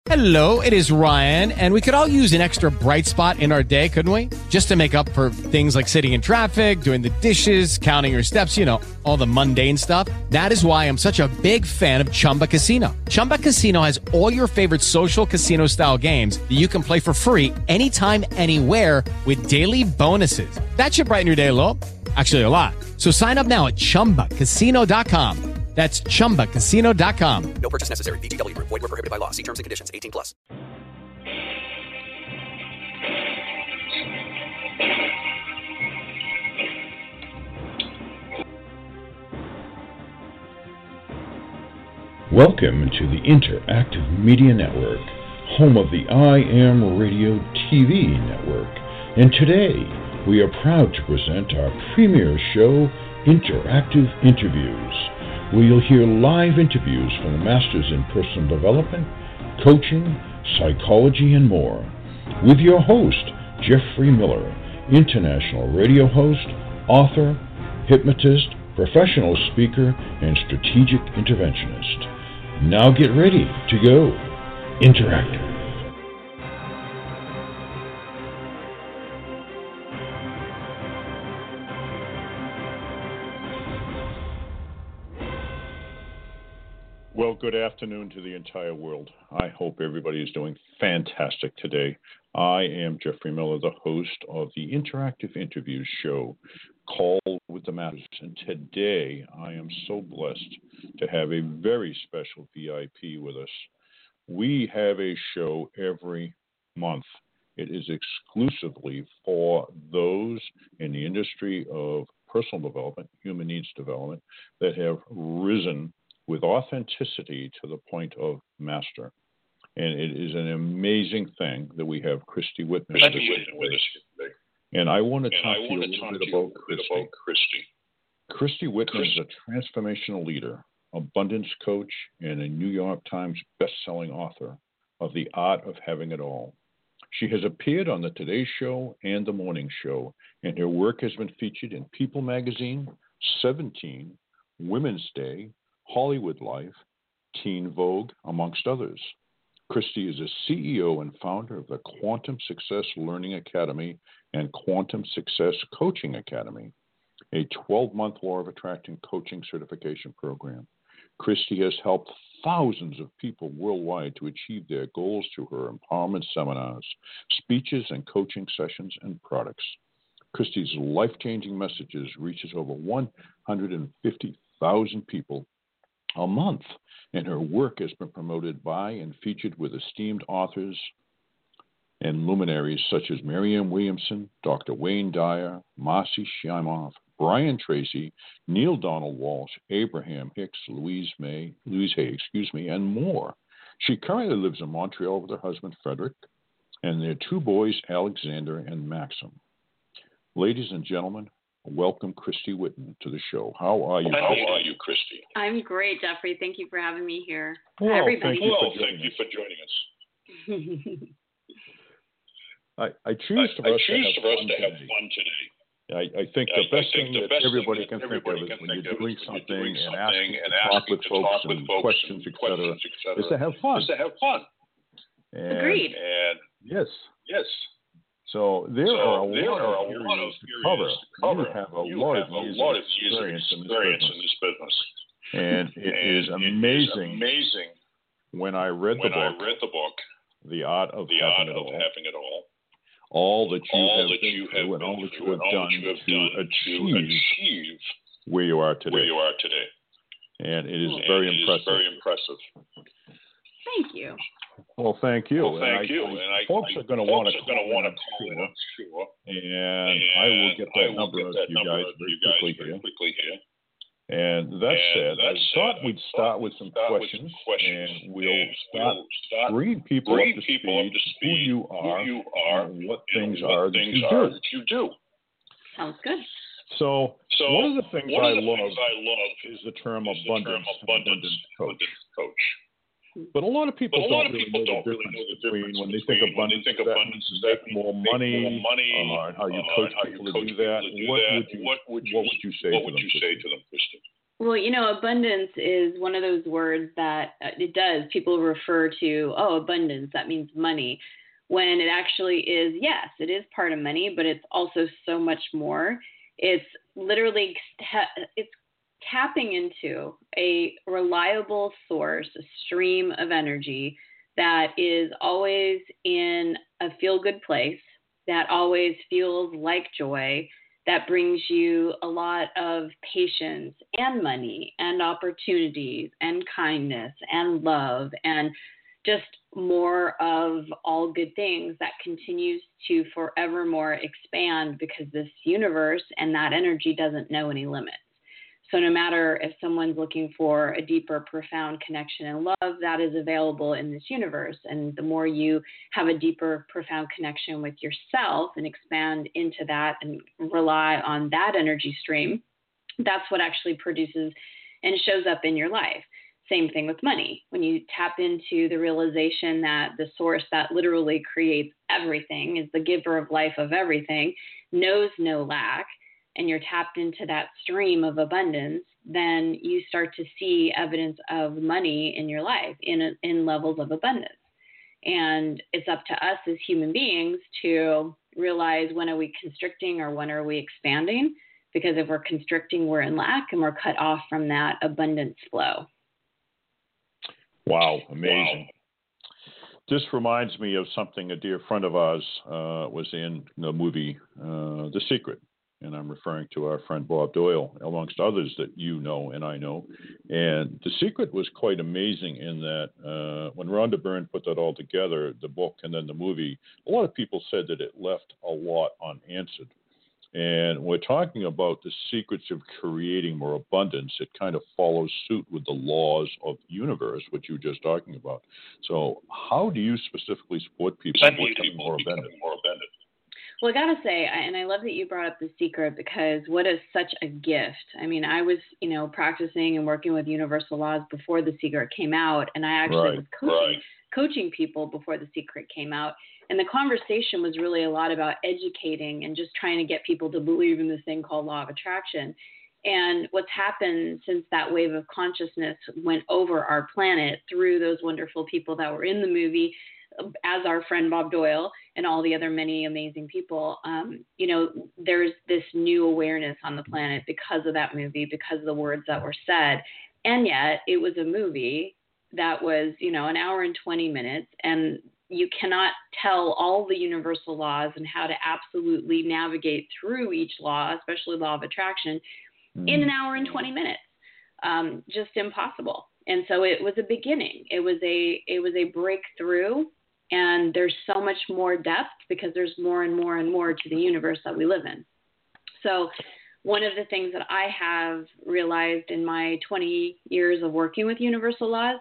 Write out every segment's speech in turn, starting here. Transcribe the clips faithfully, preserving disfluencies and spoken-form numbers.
Hello, it is Ryan, and we could all use an extra bright spot in our day, couldn't we? Just to make up for things like sitting in traffic, doing the dishes, counting your steps, you know, all the mundane stuff. That is why I'm such a big fan of Chumba Casino. Chumba Casino has all your favorite social casino-style games that you can play for free anytime, anywhere with daily bonuses. That should brighten your day a little. Actually, a lot. So sign up now at chumba casino dot com. That's chumba casino dot com. No purchase necessary. V G W Group. Void where prohibited by law. See terms and conditions. eighteen plus. Welcome to the Interactive Media Network, home of the I Am Radio T V network. And today, we are proud to present our premier show, Interactive Interviews, where you'll hear live interviews from the masters in personal development, coaching, psychology, and more, with your host, Jeffrey Miller, international radio host, author, hypnotist, professional speaker, and strategic interventionist. Now get ready to go interactive. Well, good afternoon to the entire world. I hope everybody is doing fantastic today. I am Jeffrey Miller, the host of the Interactive Interviews show, Call with the Masters. And today, I am so blessed to have a very special V I P with us. We have a show every month. It is exclusively for those in the industry of personal development, human needs development, that have risen with authenticity to the point of master. And it is an amazing thing that we have Christy Whitman with us today. And I want to talk to you a little bit about Christy. Christy Whitman is a transformational leader, abundance coach, and a New York Times best-selling author of The Art of Having It All. She has appeared on the Today Show and The Morning Show, and her work has been featured in People Magazine, Seventeen, Women's Day, Hollywood Life, Teen Vogue, amongst others. Christy is a C E O and founder of the Quantum Success Learning Academy and Quantum Success Coaching Academy, a twelve-month Law of Attraction coaching certification program. Christy has helped thousands of people worldwide to achieve their goals through her empowerment seminars, speeches, and coaching sessions and products. Christy's life-changing messages reaches over one hundred fifty thousand people a month, and her work has been promoted by and featured with esteemed authors and luminaries such as Marianne Williamson, Doctor Wayne Dyer, Marcy Shimoff, Brian Tracy, Neil Donald Walsh, Abraham Hicks, Louise May, Louise Hay, excuse me, and more. She currently lives in Montreal with her husband Frederick and their two boys, Alexander and Maxim. Ladies and gentlemen, welcome Christy Whitman to the show. How are you? How are you, Christy? I'm great, Jeffrey. Thank you for having me here. Well, Everybody. thank you well, for joining thank us. you for joining us. I, I choose I, for us, I choose to, have for us fun to have today. fun today. I, I think the I, best I think thing the that best everybody thing can that think everybody of is can when think you're of doing is when something you're doing and something asking and to talk asking with to folks talk with and folks questions, and et cetera, questions, et cetera, is to have fun. Is to have fun. And, Agreed. And yes. yes. So there so are a there lot are of a lot of areas to cover. cover. You have a you lot have of years a lot of of years of experience, experience in in this this business. And it and is amazing, It is amazing when I read when the book, I read the book, The Art of The Having Art It of All, Having It All, all that you all have that been you through have and all been that you through have and all done that you have to done achieve to achieve where you are today. where you are today. And it is And very it impressive. Is very impressive. Thank you. Well, thank you. Well, thank and I, you. I, and I, folks I, are going to want to call in, I'm sure, sure. sure. And, and I will get that will number get of that you number guys of very you guys quickly very here. quickly here. And that And said, that I said, thought I we'd thought start we'd with some start questions, with some questions, and we'll and start, we'll start bringing people, bringing up, to people speed, up to who speed, you are, who you are, and what and things what are that things you are do. that you do. Sounds good. So, So one of the things one I of the love things I love is the term is the abundance, term abundance, abundance coach. abundance coach. But a lot of people But a lot don't of really people know the don't really difference know the between difference when they think between when abundance, they think does that abundance, mean does make that mean more make money, more money, uh, and how you uh, coach and how people you to coach do that. people to do What that. would you What would you what would you say what to would them? you say to them, Christy? Well, you know, abundance is one of those words that uh, it does. People refer to, oh, abundance, that means money, when it actually is, yes, it is part of money, but it's also so much more. It's literally, it's tapping into a reliable source, a stream of energy that is always in a feel-good place, that always feels like joy, that brings you a lot of patience and money and opportunities and kindness and love and just more of all good things that continues to forevermore expand, because this universe and that energy doesn't know any limits. So no matter if someone's looking for a deeper, profound connection and love, that is available in this universe. And the more you have a deeper, profound connection with yourself and expand into that and rely on that energy stream, that's what actually produces and shows up in your life. Same thing with money. When you tap into the realization that the source that literally creates everything, is the giver of life of everything, knows no lack, and you're tapped into that stream of abundance, then you start to see evidence of money in your life in, in levels of abundance. And it's up to us as human beings to realize, when are we constricting or when are we expanding? Because if we're constricting, we're in lack and we're cut off from that abundance flow. Wow, amazing. Wow. This reminds me of something a dear friend of ours uh, was in the movie uh, The Secret. And I'm referring to our friend Bob Doyle, amongst others that you know and I know. And The Secret was quite amazing in that uh, when Rhonda Byrne put that all together, the book and then the movie, a lot of people said that it left a lot unanswered. And we're talking about the secrets of creating more abundance. It kind of follows suit with the laws of the universe, which you were just talking about. So how do you specifically support people Some becoming people more becoming abundant? more abundant. Well, I got to say, and I love that you brought up The Secret, because what is such a gift. I mean, I was, you know, practicing and working with universal laws before The Secret came out, and I actually Right, was coaching, right. coaching people before The Secret came out. And the conversation was really a lot about educating and just trying to get people to believe in this thing called law of attraction. And what's happened since that wave of consciousness went over our planet through those wonderful people that were in the movie, as our friend Bob Doyle and all the other many amazing people, um, you know, there's this new awareness on the planet because of that movie, because of the words that were said. And yet it was a movie that was, you know, an hour and twenty minutes, and you cannot tell all the universal laws and how to absolutely navigate through each law, especially law of attraction, mm. in an hour and twenty minutes. Um, just impossible. And so it was a beginning. It was a, it was a breakthrough. And there's so much more depth because there's more and more and more to the universe that we live in. So one of the things that I have realized in my twenty years of working with universal laws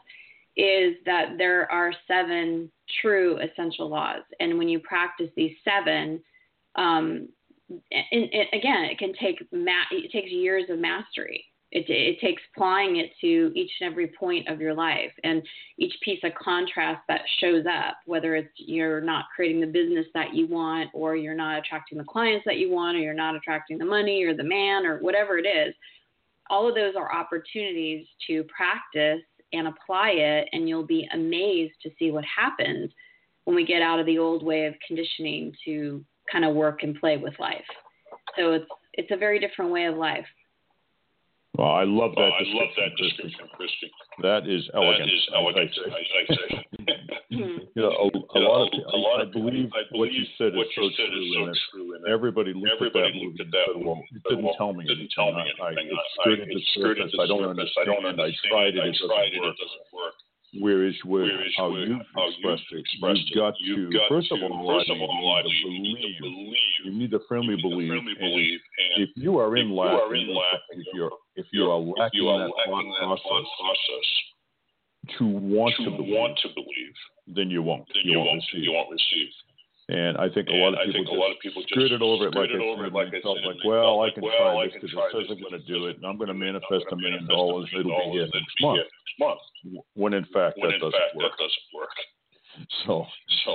is that there are seven true essential laws. And when you practice these seven, um, and, and again, it can take, ma- it takes years of mastery. It, it takes applying it to each and every point of your life and each piece of contrast that shows up, whether it's you're not creating the business that you want, or you're not attracting the clients that you want, or you're not attracting the money or the man or whatever it is. All of those are opportunities to practice and apply it, and you'll be amazed to see what happens when we get out of the old way of conditioning to kind of work and play with life. So it's it's a very different way of life. Well, I love that. Oh, I love that description, description, Christy. That is elegant. That is elegant. I, I, I, I say. you know, a, a, you know, lot of, a I, lot I of believe I what you said what is you so said true. is so and true. And everybody looked everybody at that movie looked at that and said, well, movie. it didn't well, tell me it anything. didn't tell me I, I, anything. it I, skirted it the skirted surface. the I don't surface. understand. I don't I understand. tried it. I It doesn't tried it. work. It doesn't work. Whereas with Whereas how with you've how expressed you've it, expressed you've got it, you've to, got first to, of all, first you of all, need to you need believe. to believe. You need to firmly You need to believe. firmly And believe. And if you are in if lack, you are and in don't- lack, if and you're don't- if you are if lacking you are that thought lacking that thought process process to want to to believe, want to believe, then you won't. then You you won't won't. receive. You won't receive. And I think a And lot of I people think a just lot of people just skirted over it like skirted I over said, it like and I felt said, like, and well, felt I like, can well, try I this can because try it says this I'm going to because do it it, and I'm going to I'm manifest a gonna million manifest a dollars. million It'll be here dollars, next it'll be month. here next month. When in fact When that in doesn't fact work. that doesn't work. So, So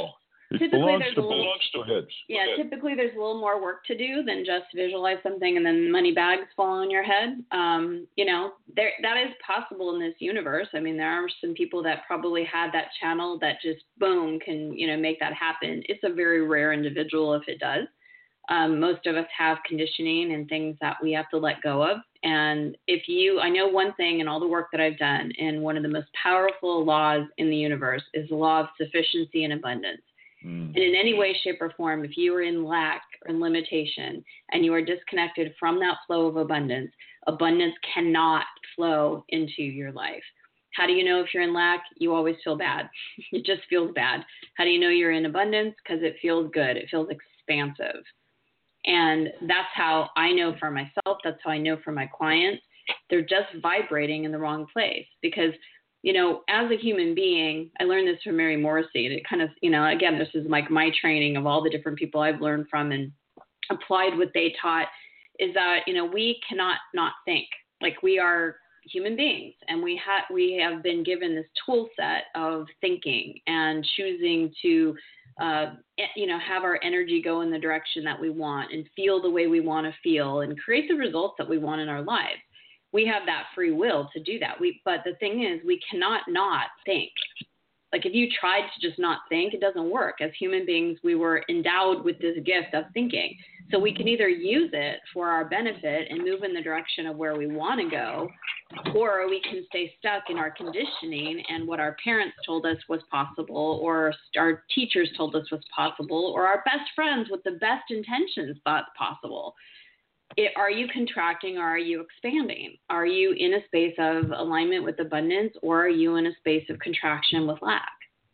It Typically, belongs there's to a little, belongs to heads. yeah, typically there's a little more work to do than just visualize something and then money bags fall on your head. Um, you know, there that is possible in this universe. I mean, there are some people that probably had that channel that just boom can, you know, make that happen. It's a very rare individual if it does. Um, most of us have conditioning and things that we have to let go of. And if you, I know one thing in all the work that I've done, and one of the most powerful laws in the universe is the law of sufficiency and abundance. And in any way, shape, or form, if you are in lack or in limitation and you are disconnected from that flow of abundance, abundance cannot flow into your life. How do you know if you're in lack? You always feel bad. It just feels bad. How do you know you're in abundance? Because it feels good. It feels expansive. And that's how I know for myself. That's how I know for my clients. They're just vibrating in the wrong place because, you know, as a human being, I learned this from Mary Morrissey, and it kind of, you know, again, this is like my training of all the different people I've learned from and applied what they taught, is that, you know, we cannot not think. Like, we are human beings, and we have we have been given this tool set of thinking and choosing to, uh, you know, have our energy go in the direction that we want and feel the way we want to feel and create the results that we want in our lives. We have that free will to do that. We, but the thing is, we cannot not think. Like, if you tried to just not think, it doesn't work. As human beings, we were endowed with this gift of thinking. So we can either use it for our benefit and move in the direction of where we want to go, or we can stay stuck in our conditioning and what our parents told us was possible, or our teachers told us was possible, or our best friends with the best intentions thought possible. It, are you contracting or are you expanding? Are you in a space of alignment with abundance, or are you in a space of contraction with lack?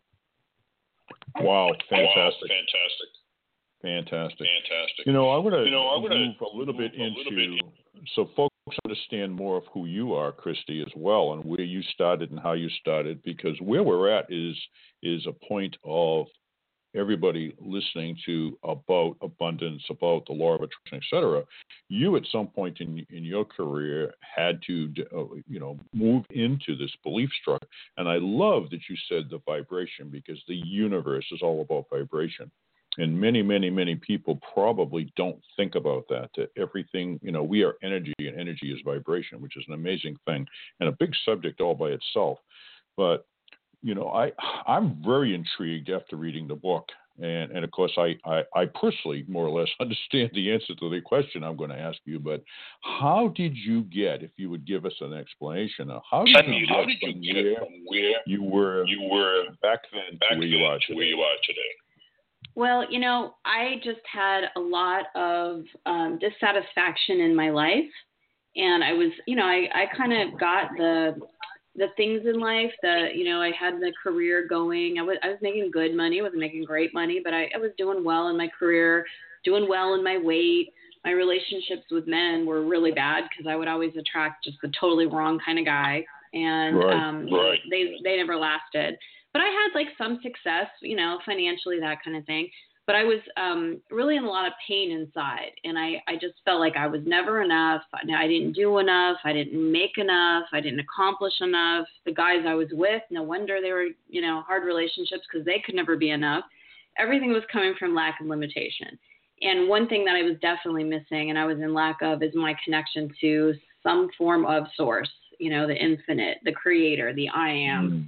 Wow, fantastic. Wow, fantastic. Fantastic. Fantastic. You know, I want to You know, I wanna move a little bit move a into, little bit so folks understand more of who you are, Christy, as well, and where you started and how you started, because where we're at is is a point of everybody listening to about abundance, about the law of attraction, et cetera. You, at some point in in your career, had to, uh, you know, move into this belief structure. And I love that you said the vibration, because the universe is all about vibration. And many, many, many people probably don't think about that, that everything, you know, we are energy, and energy is vibration, which is an amazing thing and a big subject all by itself. But you know, I, I'm very intrigued after reading the book. And, and of course, I, I, I personally more or less understand the answer to the question I'm going to ask you. But how did you get, if you would give us an explanation, of how did you How get, did you from, get where from where you were, you were back then back to where you then are to today? where you are today? Well, you know, I just had a lot of um, dissatisfaction in my life. And I was, you know, I, I kind of got the the things in life that, you know, I had the career going. I was, I was making good money. I wasn't making great money, but I, I was doing well in my career, doing well in my weight. My relationships with men were really bad because I would always attract just the totally wrong kind of guy. And Right, um, right. they they never lasted. But I had like some success, you know, financially, that kind of thing. But I was um, really in a lot of pain inside. And I, I just felt like I was never enough. I didn't do enough. I didn't make enough. I didn't accomplish enough. The guys I was with, no wonder they were, you know, hard relationships, because they could never be enough. Everything was coming from lack and limitation. And one thing that I was definitely missing and I was in lack of is my connection to some form of source, you know, the infinite, the creator, the I am. Mm.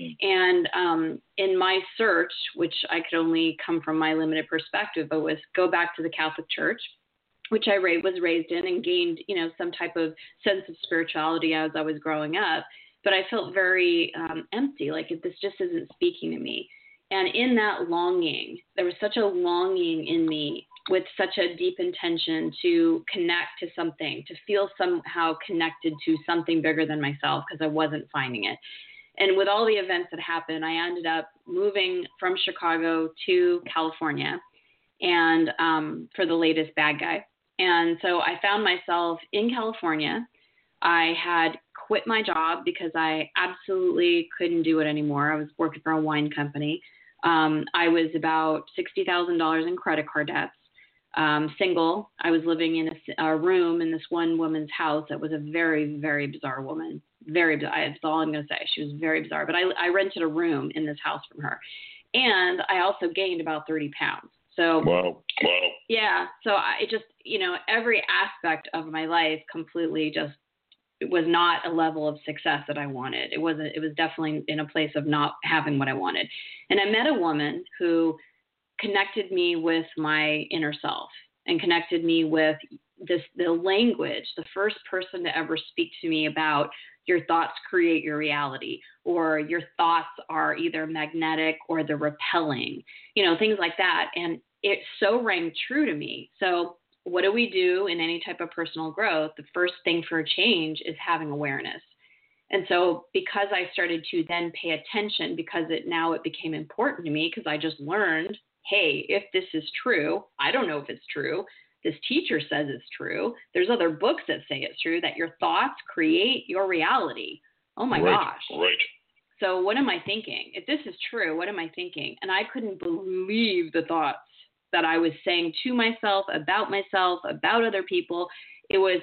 And um, in my search, which I could only come from my limited perspective, but was go back to the Catholic Church, which I was raised in and gained, you know, some type of sense of spirituality as I was growing up. But I felt very um, empty, like this just isn't speaking to me. And in that longing, there was such a longing in me with such a deep intention to connect to something, to feel somehow connected to something bigger than myself, because I wasn't finding it. And with all the events that happened, I ended up moving from Chicago to California and um, for the latest bad guy. And so I found myself in California. I had quit my job because I absolutely couldn't do it anymore. I was working for a wine company. Um, I was about sixty thousand dollars in credit card debts, um, single. I was living in a, a room in this one woman's house that was a very, very bizarre woman. Very bizarre. That's all I'm going to say. She was very bizarre. But I, I rented a room in this house from her. And I also gained about thirty pounds. So, wow, wow. Yeah. So I just, you know, every aspect of my life completely just it was not a level of success that I wanted. It wasn't, it was definitely in a place of not having what I wanted. And I met a woman who connected me with my inner self and connected me with this, the language, the first person to ever speak to me about your thoughts create your reality, or your thoughts are either magnetic or they're repelling, you know, things like that. And it so rang true to me. So what do we do in any type of personal growth? The first thing for a change is having awareness. And so because I started to then pay attention, because it now it became important to me, because I just learned, hey, if this is true, I don't know if it's true. This teacher says it's true. There's other books that say it's true, that your thoughts create your reality. Oh my right, gosh. Right. So what am I thinking? If this is true, what am I thinking? And I couldn't believe the thoughts that I was saying to myself, about myself, about other people. It was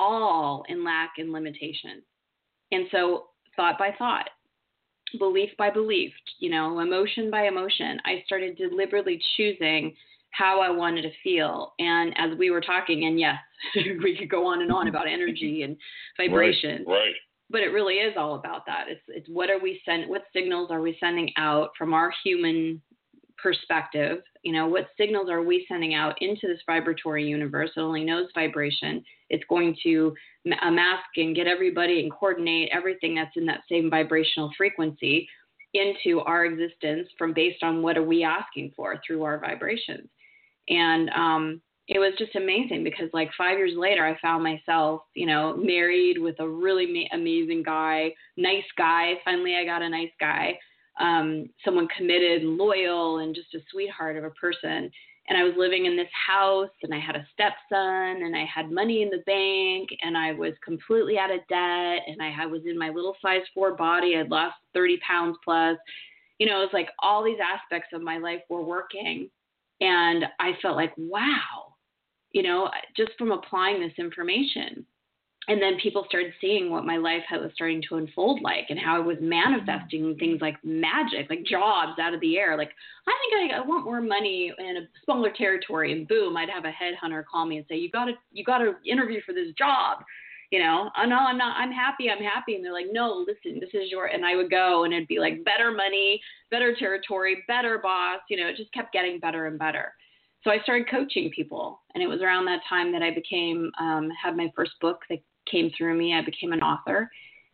all in lack and limitation. And so thought by thought, belief by belief, you know, emotion by emotion, I started deliberately choosing how I wanted to feel. And as we were talking, and yes, we could go on and on about energy and vibration, right, right. But it really is all about that. It's it's what are we send, what signals are we sending out from our human perspective? You know, what signals are we sending out into this vibratory universe that only knows vibration? It's going to mask and get everybody and coordinate everything that's in that same vibrational frequency into our existence from based on what are we asking for through our vibrations. And um, it was just amazing because like five years later, I found myself, you know, married with a really ma- amazing guy, nice guy. Finally, I got a nice guy, um, someone committed and loyal and just a sweetheart of a person. And I was living in this house and I had a stepson and I had money in the bank and I was completely out of debt and I had, was in my little size four body. I'd lost thirty pounds plus. You know, it was like all these aspects of my life were working. And I felt like, wow, you know, just from applying this information. And then people started seeing what my life was starting to unfold like and how I was manifesting things like magic, like jobs out of the air. Like, I think I, I want more money in a smaller territory, and boom, I'd have a headhunter call me and say, you got to, you got to interview for this job. You know, oh, no, I'm not, I'm happy. I'm happy. And they're like, no, listen, this is your, and I would go and it'd be like better money, better territory, better boss. You know, it just kept getting better and better. So I started coaching people. And it was around that time that I became, um, had my first book that came through me. I became an author.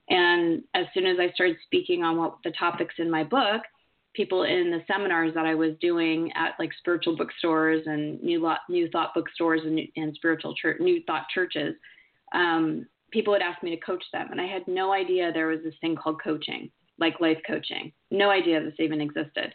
And as soon as I started speaking on what the topics in my book, people in the seminars that I was doing at like spiritual bookstores and new lot, new thought bookstores and, and spiritual church, new thought churches, um, people would ask me to coach them. And I had no idea there was this thing called coaching, like life coaching. No idea this even existed.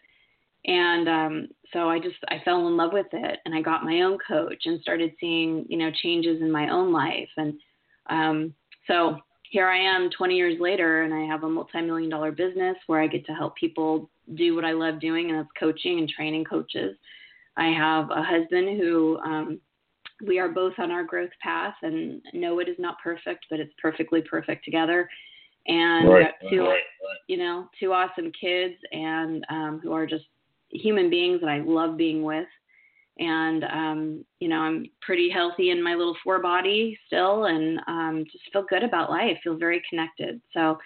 And um, so I just, I fell in love with it and I got my own coach and started seeing, you know, changes in my own life. And um, so here I am twenty years later and I have a multi-million dollar business where I get to help people do what I love doing, and that's coaching and training coaches. I have a husband who, um, we are both on our growth path, and no, it is not perfect, but it's perfectly perfect together. And right, we got two, right, right. you know, two awesome kids, and um, who are just human beings that I love being with. And um, you know, I'm pretty healthy in my little four body still, and um, just feel good about life. Feel very connected. So,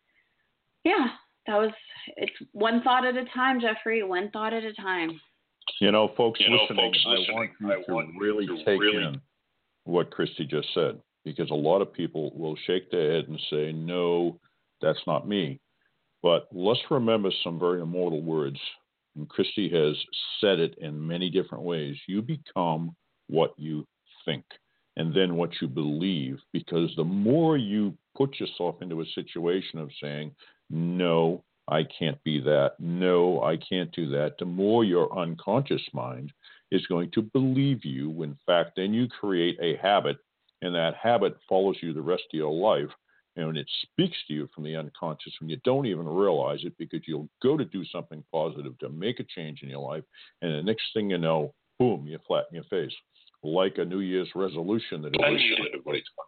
yeah, that was it's one thought at a time, Jeffrey. One thought at a time. You know, folks You know, listening, folks I listening, want you I to want really to take really- in what Christy just said, because a lot of people will shake their head and say, no, that's not me. But let's remember some very immortal words. And Christy has said it in many different ways. You become what you think, and then what you believe, because the more you put yourself into a situation of saying, no, I can't be that. No, I can't do that. The more your unconscious mind is going to believe you. In fact, then you create a habit, and that habit follows you the rest of your life. And it speaks to you from the unconscious when you don't even realize it, because you'll go to do something positive to make a change in your life. And the next thing you know, boom, you flatten your face. Like a New Year's resolution that everybody talks about.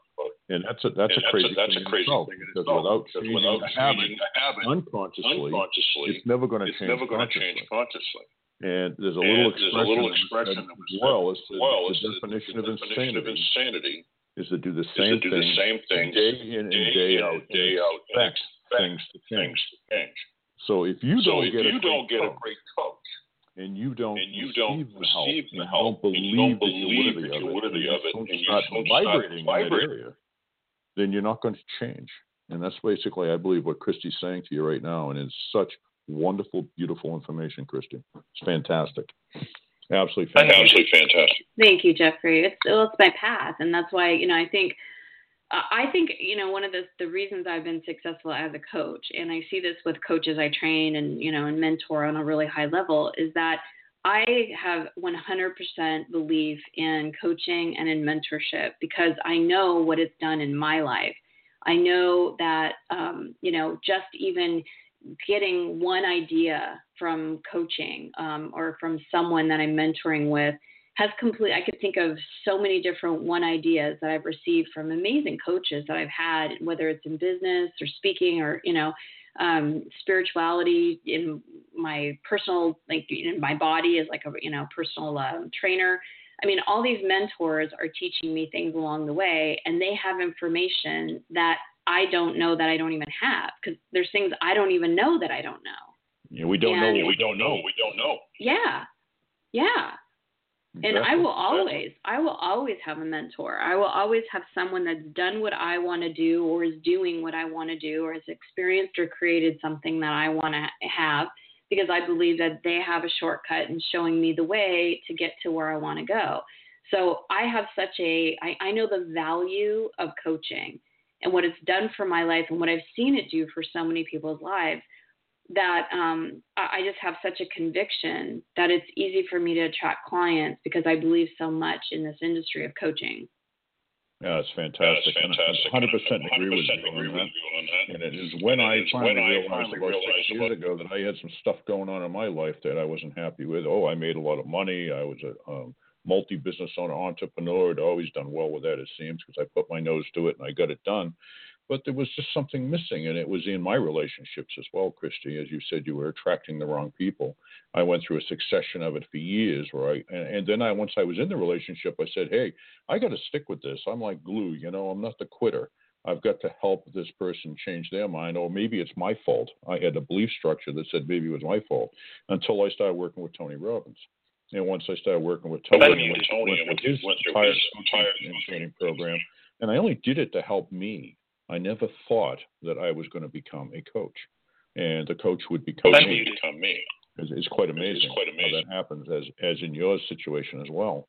And that's a that's and a crazy that's a, that's thing a crazy itself, thing in because itself, without because changing without the habit, changing the habit unconsciously, unconsciously, it's never going to it's change never going to consciously. change consciously. And there's a And little there's expression, a little that was expression said that was as well, said is the, well the as the, definition, the of, definition insanity of insanity is to do the is same to do thing the same thing day in and day day in out and day and out and expect expect things to change. things to change. So if you So don't if get you a don't great get coach, a great coach, and you don't and you receive don't the help, receive and the you help, don't and you don't believe believe that that you're you're worthy worthy of of it, it, and and you you start don't start vibrating in that vibrating, area, then you're not going to change. And that's basically, I believe, what Christy's saying to you right now. And it's such wonderful, beautiful information, Christy. It's fantastic. Absolutely fantastic. Absolutely fantastic. Thank you, Jeffrey. It's well, it's my path, and that's why you know I think uh, I think you know one of the the reasons I've been successful as a coach, and I see this with coaches I train and you know and mentor on a really high level, is that I have one hundred percent belief in coaching and in mentorship because I know what it's done in my life. I know that um, you know just even getting one idea from coaching um, or from someone that I'm mentoring with has complete, I could think of so many different one ideas that I've received from amazing coaches that I've had, whether it's in business or speaking or, you know, um, spirituality in my personal, like in my body as like a, you know, personal um, trainer. I mean, all these mentors are teaching me things along the way, and they have information that I don't know that I don't even have, because there's things I don't even know that I don't know. Yeah, we don't and, know. Yeah, We, we don't know. We don't know. Yeah. Yeah. exactly. And I will Exactly. always, I will always have a mentor. I will always have someone that's done what I want to do or is doing what I want to do or has experienced or created something that I want to have, because I believe that they have a shortcut in showing me the way to get to where I want to go. So I have such a, I, I know the value of coaching and what it's done for my life and what I've seen it do for so many people's lives, that um, I just have such a conviction that it's easy for me to attract clients because I believe so much in this industry of coaching. Yeah, it's Yeah, fantastic. it's fantastic. And I one hundred percent agree with you agree on with that. you on that. And it is when And I it is finally when I realized finally about realized six years about- ago that I had some stuff going on in my life that I wasn't happy with. Oh, I made a lot of money. I was a um, multi-business owner, entrepreneur. I'd always done well with that, it seems, because I put my nose to it and I got it done. But there was just something missing, and it was in my relationships as well, Christy. As you said, you were attracting the wrong people. I went through a succession of it for years, right? And, and then I, once I was in the relationship, I said, hey, I got to stick with this. I'm like glue, you know, I'm not the quitter. I've got to help this person change their mind, or maybe it's my fault. I had a belief structure that said maybe it was my fault until I started working with Tony Robbins. And once I started working with Tony, Tony, and went, Tony went and through his went through entire his coaching entire and coaching training program, and I only did it to help me. I never thought that I was going to become a coach, and the coach would become Coach me. would become me. It's, it's quite amazing, It's quite amazing how that happens, as as in your situation as well.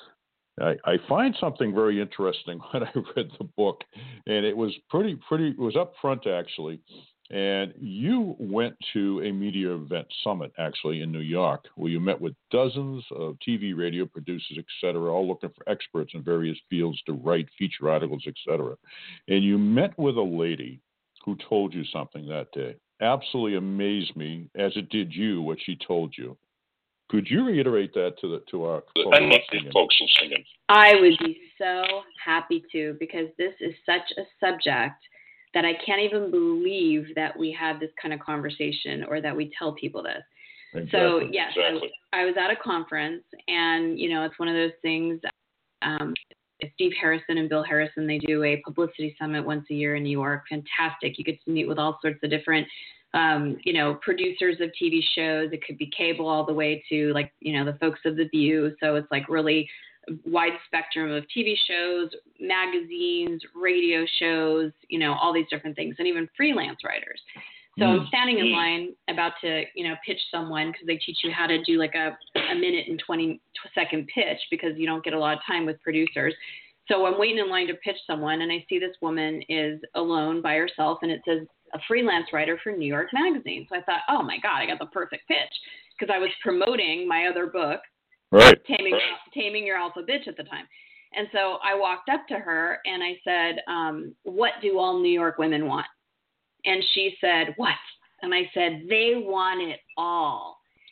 I, I find something very interesting when I read the book, and it was pretty pretty. It was up front actually, and you went to a media event summit actually in New York, where you met with dozens of T V, radio producers, et cetera, all looking for experts in various fields to write feature articles, et cetera. And you met with a lady who told you something that day. Absolutely amazed me, as it did you, what she told you. Could you reiterate that to the to our I love these folks who singing. I would be so happy to, because this is such a subject that I can't even believe that we have this kind of conversation or that we tell people this. Exactly. So yes, Exactly. I, I was at a conference, and you know, it's one of those things. Um, Steve Harrison and Bill Harrison, they do a publicity summit once a year in New York. Fantastic. You get to meet with all sorts of different, um, you know, producers of T V shows. It could be cable all the way to like, you know, the folks of The View. So it's like really wide spectrum of T V shows, magazines, radio shows, you know, all these different things, and even freelance writers. So mm. I'm standing in line about to, you know, pitch someone, because they teach you how to do like a, a minute and twenty second pitch, because you don't get a lot of time with producers. So I'm waiting in line to pitch someone, and I see this woman is alone by herself, and it says a freelance writer for New York Magazine. So I thought, oh my God, I got the perfect pitch, because I was promoting my other book, right. Taming, right. Taming Your Alpha Bitch at the time. And so I walked up to her and I said, um, what do all New York women want? And she said, what? And I said, they want it all.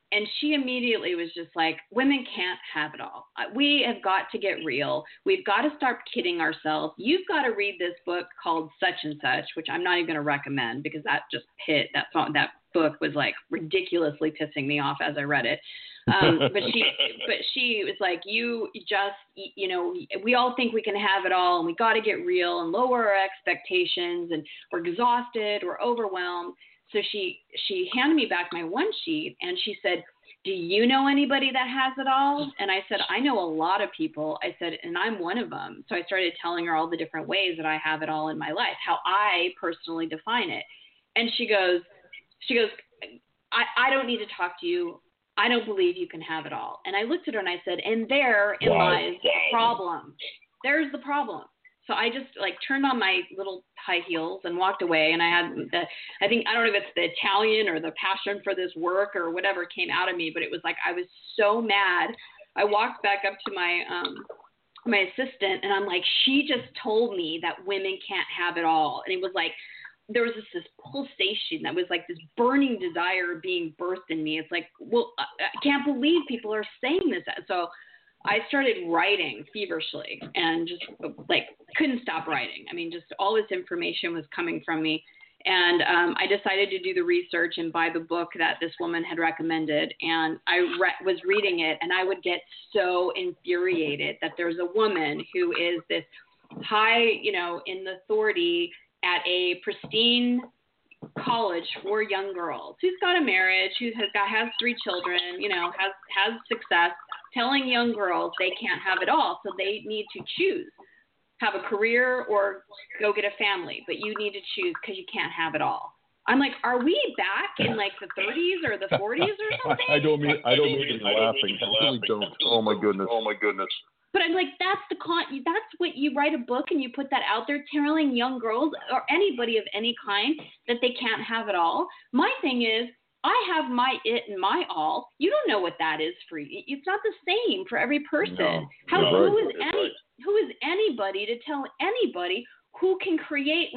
And she immediately was just like, women can't have it all. We have got to get real. We've got to start kidding ourselves. You've got to read this book called Such and Such, which I'm not even going to recommend because that just hit, that song, that book was like ridiculously pissing me off as I read it. Um, but she, but she was like, you just, you know, we all think we can have it all and we got to get real and lower our expectations and we're exhausted, we're overwhelmed. So she, she handed me back my one sheet and she said, do you know anybody that has it all? And I said, I know a lot of people. I said, and I'm one of them. So I started telling her all the different ways that I have it all in my life, how I personally define it. And she goes, she goes, I, I don't need to talk to you. I don't believe you can have it all. And I looked at her and I said, and therein Wow. lies the problem. There's the problem. So I just like turned on my little high heels and walked away. And I had the, I think, I don't know if it's the Italian or the passion for this work or whatever came out of me, but it was like, I was so mad. I walked back up to my, um, my assistant and I'm like, she just told me that women can't have it all. And it was like, there was this, this pulsation that was like this burning desire being birthed in me. It's like, well, I, I can't believe people are saying this. So I started writing feverishly and just like couldn't stop writing. I mean, just all this information was coming from me. And um, I decided to do the research and buy the book that this woman had recommended. And I re- was reading it and I would get so infuriated that there's a woman who is this high, you know, in the authority at a pristine college for young girls, who's got a marriage, who has got, has three children, you know, has, has success, telling young girls they can't have it all. So they need to choose, have a career or go get a family, but you need to choose because you can't have it all. I'm like, are we back in like the thirties or the forties or something? I don't mean, I don't mean to be laughing. I really don't. Oh my goodness. Oh my goodness. But I'm like, that's the con. That's what you write a book and you put that out there, telling young girls or anybody of any kind that they can't have it all. My thing is, I have my it and my all. You don't know what that is for you. It's not the same for every person. No, How no, who right. is any who is anybody to tell anybody who can create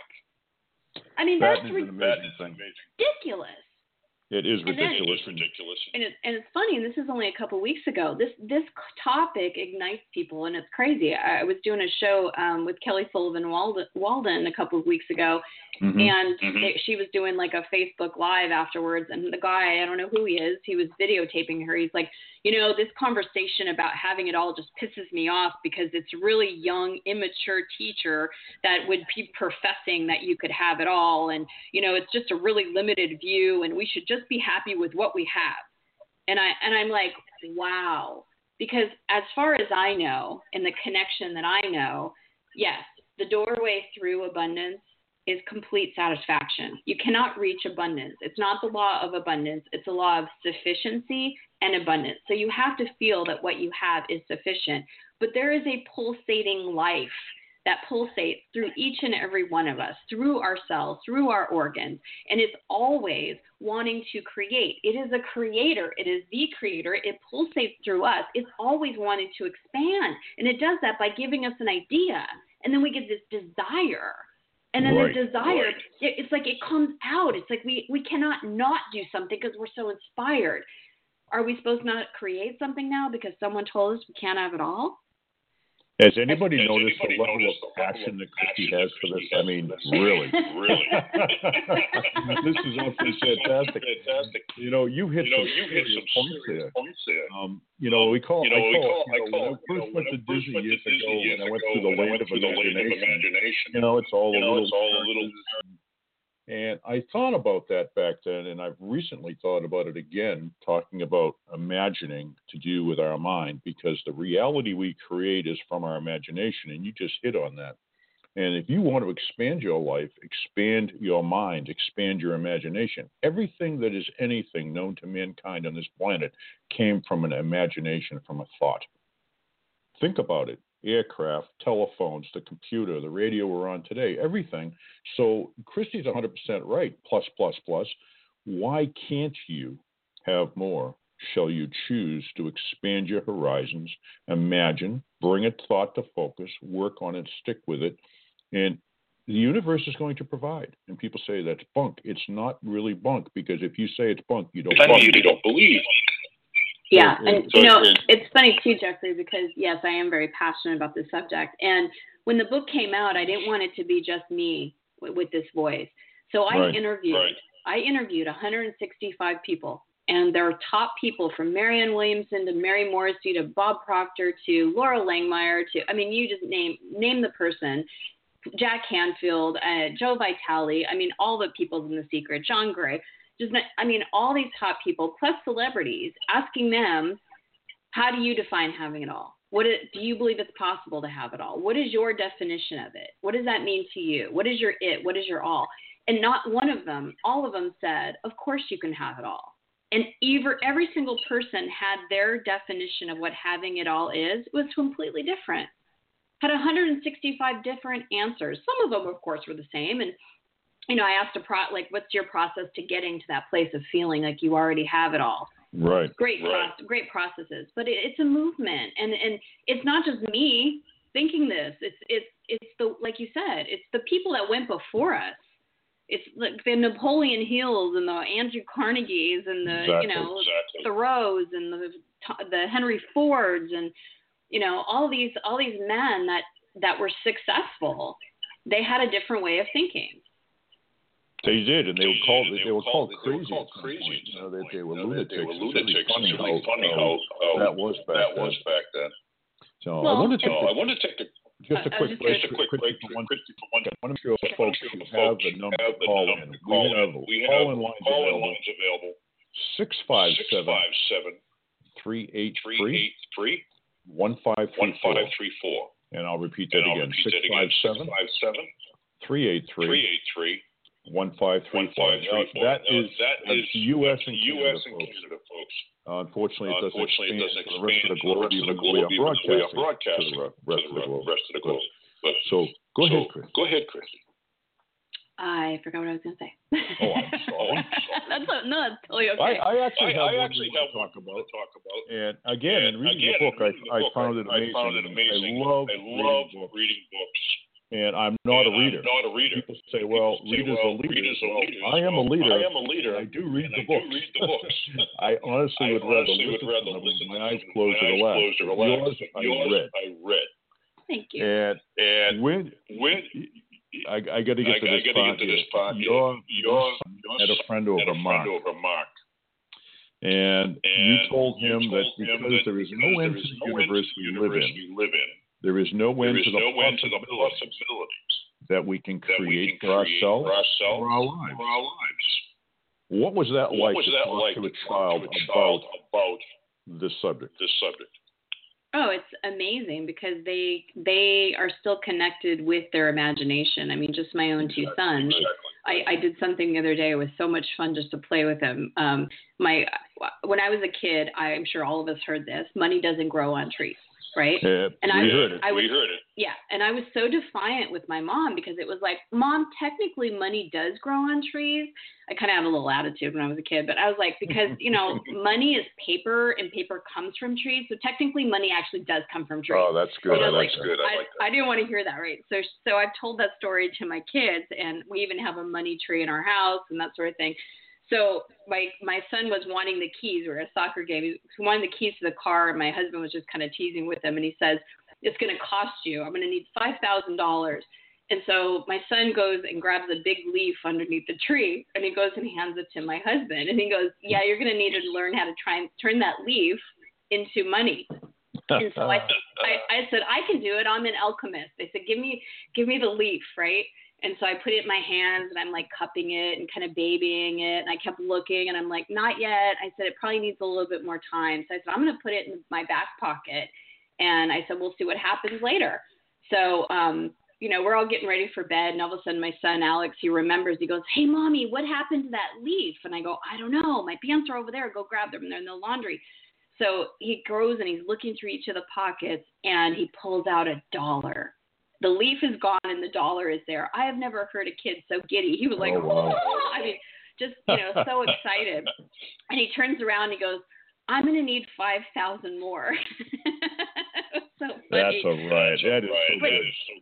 what? I mean, That that's is an ridiculous. amazing thing. ridiculous. It is And then- ridiculous. It's ridiculous. And, it, and it's funny, and this is only a couple of weeks ago. This this topic ignites people, and it's crazy. I, I was doing a show um, with Kelly Sullivan Walden, Walden a couple of weeks ago, Mhm. and Mhm. they, she was doing like a Facebook Live afterwards, and the guy, I don't know who he is, he was videotaping her. He's like, you know, this conversation about having it all just pisses me off because it's really young, immature teacher that would be professing that you could have it all, and you know, it's just a really limited view, and we should just be happy with what we have. And I and I'm like, wow, because as far as I know, and the connection that I know, yes, the doorway through abundance is complete satisfaction. You cannot reach abundance. It's not the law of abundance. It's a law of sufficiency and abundance. So you have to feel that what you have is sufficient. But there is a pulsating life that pulsates through each and every one of us, through our cells, through our organs. And it's always wanting to create. It is a creator. It is the creator. It pulsates through us. It's always wanting to expand. And it does that by giving us an idea. And then we get this desire. And then Right. the desire, Right. it, it's like it comes out. It's like we, we cannot not do something because we're so inspired. Are we supposed to not create something now because someone told us we can't have it all? Has anybody Has noticed the anybody level of noticed the level passion of that Christy passion has that for this? Christy I has mean, for this? really. Really. This is absolutely fantastic. Fantastic. You know, you hit You know, some you hit serious some points serious there. points there. Um, you know, we call, You know, I we call, call, you I know, call, when I you know, first when went I to first Disney went to years ago, Disney years when I went ago, through the when I land went of through the land of imagination, imagination, you know, it's all you a know, little, it's all a little. and I thought about that back then, and I've recently thought about it again, talking about imagining to do with our mind, because the reality we create is from our imagination, and you just hit on that. And if you want to expand your life, expand your mind, expand your imagination, everything that is anything known to mankind on this planet came from an imagination, from a thought. Think about it. Aircraft, telephones, the computer, the radio we're on today, everything. So Christy's one hundred percent right. Plus, plus, plus. Why can't you have more? Shall you choose to expand your horizons, imagine, bring a thought to focus, work on it, stick with it, and the universe is going to provide. And people say that's bunk. It's not really bunk, because if you say it's bunk, you don't bunk. You don't believe. Yeah, So, and so you know, it, it's funny too, Jeffrey, because yes, I am very passionate about this subject. And when the book came out, I didn't want it to be just me w- with this voice. So I right, interviewed, right. I interviewed one hundred sixty-five people, and there are top people from Marianne Williamson to Mary Morrissey to Bob Proctor to Laura Langmeyer to, I mean, you just name name the person. Jack Canfield, uh, Joe Vitale, I mean, all the people in The Secret, John Gray, just, I mean, all these top people, plus celebrities, asking them, how do you define having it all? What is, do you believe it's possible to have it all? What is your definition of it? What does that mean to you? What is your it? What is your all? And not one of them, all of them said, of course you can have it all. And either, every single person had their definition of what having it all is. It was completely different. Had one hundred sixty-five different answers. Some of them, of course, were the same. And, you know, I asked a pro, like, what's your process to getting to that place of feeling like you already have it all? right. Great, Right. Process, great processes. But it, it's a movement. And, and it's not just me thinking this. It's, it's, it's the, like you said, it's the people that went before us. It's like the Napoleon Hills and the Andrew Carnegies and the, Exactly, you know, exactly. Thoreaus and the, the Henry Fords and, you know, all these all these men that, that were successful, they had a different way of thinking. They did, and they were called they, They were called they crazy. were called at some crazy point. at You know, some they, point. they were You know, they- lunatics. They were It's lunatics. really It's really funny how, how, how that was back that then. was back then. So Well, I want to take So a, I want to take a just a I- I quick was just break, just a quick break for for one. one. For one. I want to show I folks want to show who the have folks the who number have to the call number in. to call We have in. We call-in have lines call-in available. lines available. Six five Six seven five seven three eight three three eight three one five one three four. five three four. And I'll repeat And that I'll again. repeat Six that five again. Six seven five seven three eight three three eight three one five three one four. five three four. That Now, is that that's is U S that's and U S Canada, and folks. Canada, folks. Uh, unfortunately, it doesn't Unfortunately, it expand doesn't to the rest of the expand globe, to the even rest though of we the are globe, even though we are broadcasting broadcasting to the re- rest to of the the globe. rest of the globe. But So go so, ahead, Chris. Go ahead, Chris. I forgot what I was going to say. Oh, I'm sorry. that's a, no, that's totally okay. I, I actually I, have I one actually we want have to talk one about. to talk about. And again, in And reading again, the book, in reading I, the I book, found it I, amazing. I found it amazing. I love, I love reading books. reading books. And I'm not And a reader. I'm not a reader. People say, well, People say, readers well, are leaders. readers are Well, leaders. I am a Well, leader. I am a leader. and I do read and the I books. do read the books. I honestly I would rather honestly would listen rather to them listen with my to eyes them with closed my or eyes relaxed. closed or Yours, relaxed. I Yours, read. I read. Thank you. And And when when I, I got to get I, to I this got to part get to here. this part, Your, your, your son had a friend over, had a Mark, friend over, Mark. and, you And told you him told that him because that there is because no end there to is the no end universe to we the live universe in, we live in, there is no there end is to the no end to the possibilities possibilities that we can that we create can for create ourselves for ourselves or our lives. for our lives. What was that What like was to that talk like to a to talk child to a about child about this subject? this subject? Oh, it's amazing because they they are still connected with their imagination. I mean, just my own two sons. I, I did something the other day. It was so much fun just to play with them. Um, my when I was a kid, I'm sure all of us heard this. Money doesn't grow on trees, right? Yeah, And we I, heard it. I was, we heard it. Yeah, and I was so defiant with my mom because it was like, Mom, technically money does grow on trees. I kind of had a little attitude when I was a kid, but I was like, because, you know, money is paper and paper comes from trees. So technically money actually does come from trees. Oh, that's good. You know, I like, like that. good. I I, like that. I didn't want to hear that, right? So, so I've told that story to my kids, and we even have a money tree in our house and that sort of thing. So my my son was wanting the keys. We were at a soccer game. He wanted the keys to the car, and my husband was just kind of teasing with him, and he says, "It's going to cost you. I'm going to need five thousand dollars." And so my son goes and grabs a big leaf underneath the tree, and he goes and hands it to my husband, and he goes, "Yeah, you're going to need to learn how to try and turn that leaf into money." And so I, I, I said, I can do it. I'm an alchemist. They said, give me, give me the leaf, right? And so I put it in my hands, and I'm like cupping it and kind of babying it. And I kept looking, and I'm like, not yet. I said, it probably needs a little bit more time. So I said, I'm going to put it in my back pocket. And I said, we'll see what happens later. So, um, you know, we're all getting ready for bed. And all of a sudden my son, Alex, he remembers, he goes, "Hey, Mommy, what happened to that leaf?" And I go, "I don't know. My pants are over there. Go grab them. They're in the laundry." So he goes and he's looking through each of the pockets, and he pulls out a dollar. The leaf is gone and the dollar is there. I have never heard a kid so giddy. He was like, Oh, wow. "Oh," I mean, just, you know, so excited. And he turns around and he goes, "I'm going to need five thousand more." So funny. That's all right. That's That is right. so That good. is so good.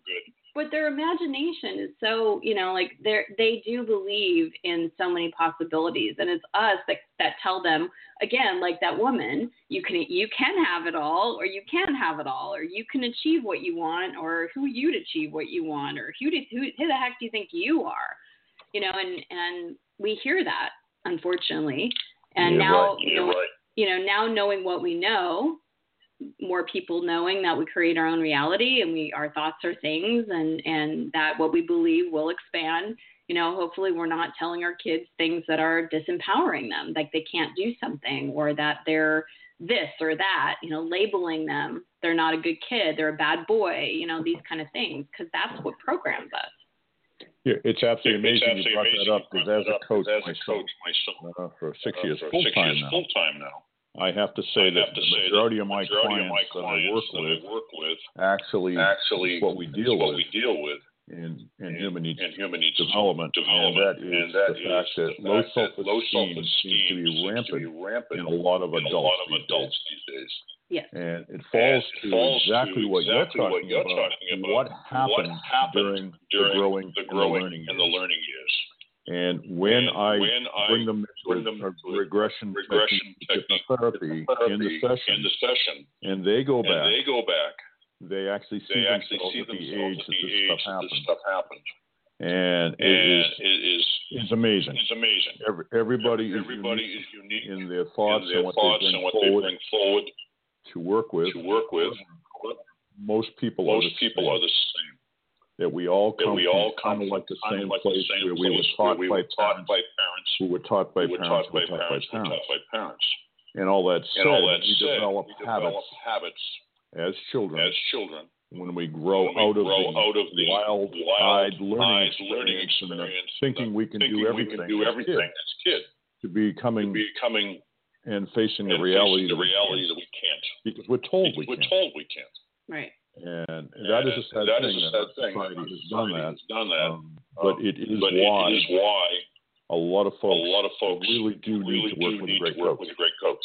but their imagination is so, you know, like they they do believe in so many possibilities, and it's us that that tell them again, like that woman, you can you can have it all, or you can have it all, or you can achieve what you want, or who you'd achieve what you want, or who did, who who the heck do you think you are, you know, and and we hear that unfortunately, and You're now right. you know, right. you know now knowing what we know. More people knowing that we create our own reality and we our thoughts are things and, and that what we believe will expand. You know, hopefully we're not telling our kids things that are disempowering them, like they can't do something or that they're this or that, you know, labeling them. They're not a good kid. They're a bad boy, you know, these kind of things, because that's what programs us. Yeah, it's absolutely It's amazing you brought absolutely that up amazing because as you a brought coach that up, as a myself, coach myself, uh, for six uh, years for full six time years now, full time now. I have to say I that have to the say majority that of my majority clients, of my that I work clients that with I work with actually, actually is what we deal what with we deal with in, in in, human needs in human needs development, development, and that is and that the is fact that the low fact that low self-esteem seems to be rampant rampant in a lot of in a adults lot of these adults days. these days. Yes. And it falls And it to falls exactly to what exactly you're what talking you're about, talking about, what happened, what happened during, during the growing, the and growing the learning and the years. learning years. And when And I when I bring them bring to them a to a regression, regression technique, technique, hypnotherapy in the session, in the session, and they go and back, they go back, they actually see they actually themselves see at the themselves age at that the this age stuff that this happened. stuff happened. And it And is it is it's amazing. it's amazing. Every, everybody, Everybody is is unique unique in their thoughts in their and what thoughts they bring and what forward they bring forward to work with. to work with. Most people are Most the people same. are the same. That we all That come we from all kind come of from like the kind same of like place the same where we were place taught where we by were taught parents by parents who were taught by who were parents taught who by were taught by parents who were parents. taught by parents. And all that said, And all that we said, develop we habits develop habits as children as children when we grow when we out of grow the out of the wild-eyed wild learning eyed learning experience and the experience, thinking and we can thinking do we everything, can do as everything kids, as kids, to becoming to becoming and facing the and reality, facing the that, we reality can't, that we can't. because we're told Because we we're can't. told we can't. Right. And that is a sad that thing is a that sad our thing society that our has done society that. has done that. Um, but Um, it is but why it is why a lot of a folks, lot of folks really do really need to work do with a need great to work coach. with a great coach.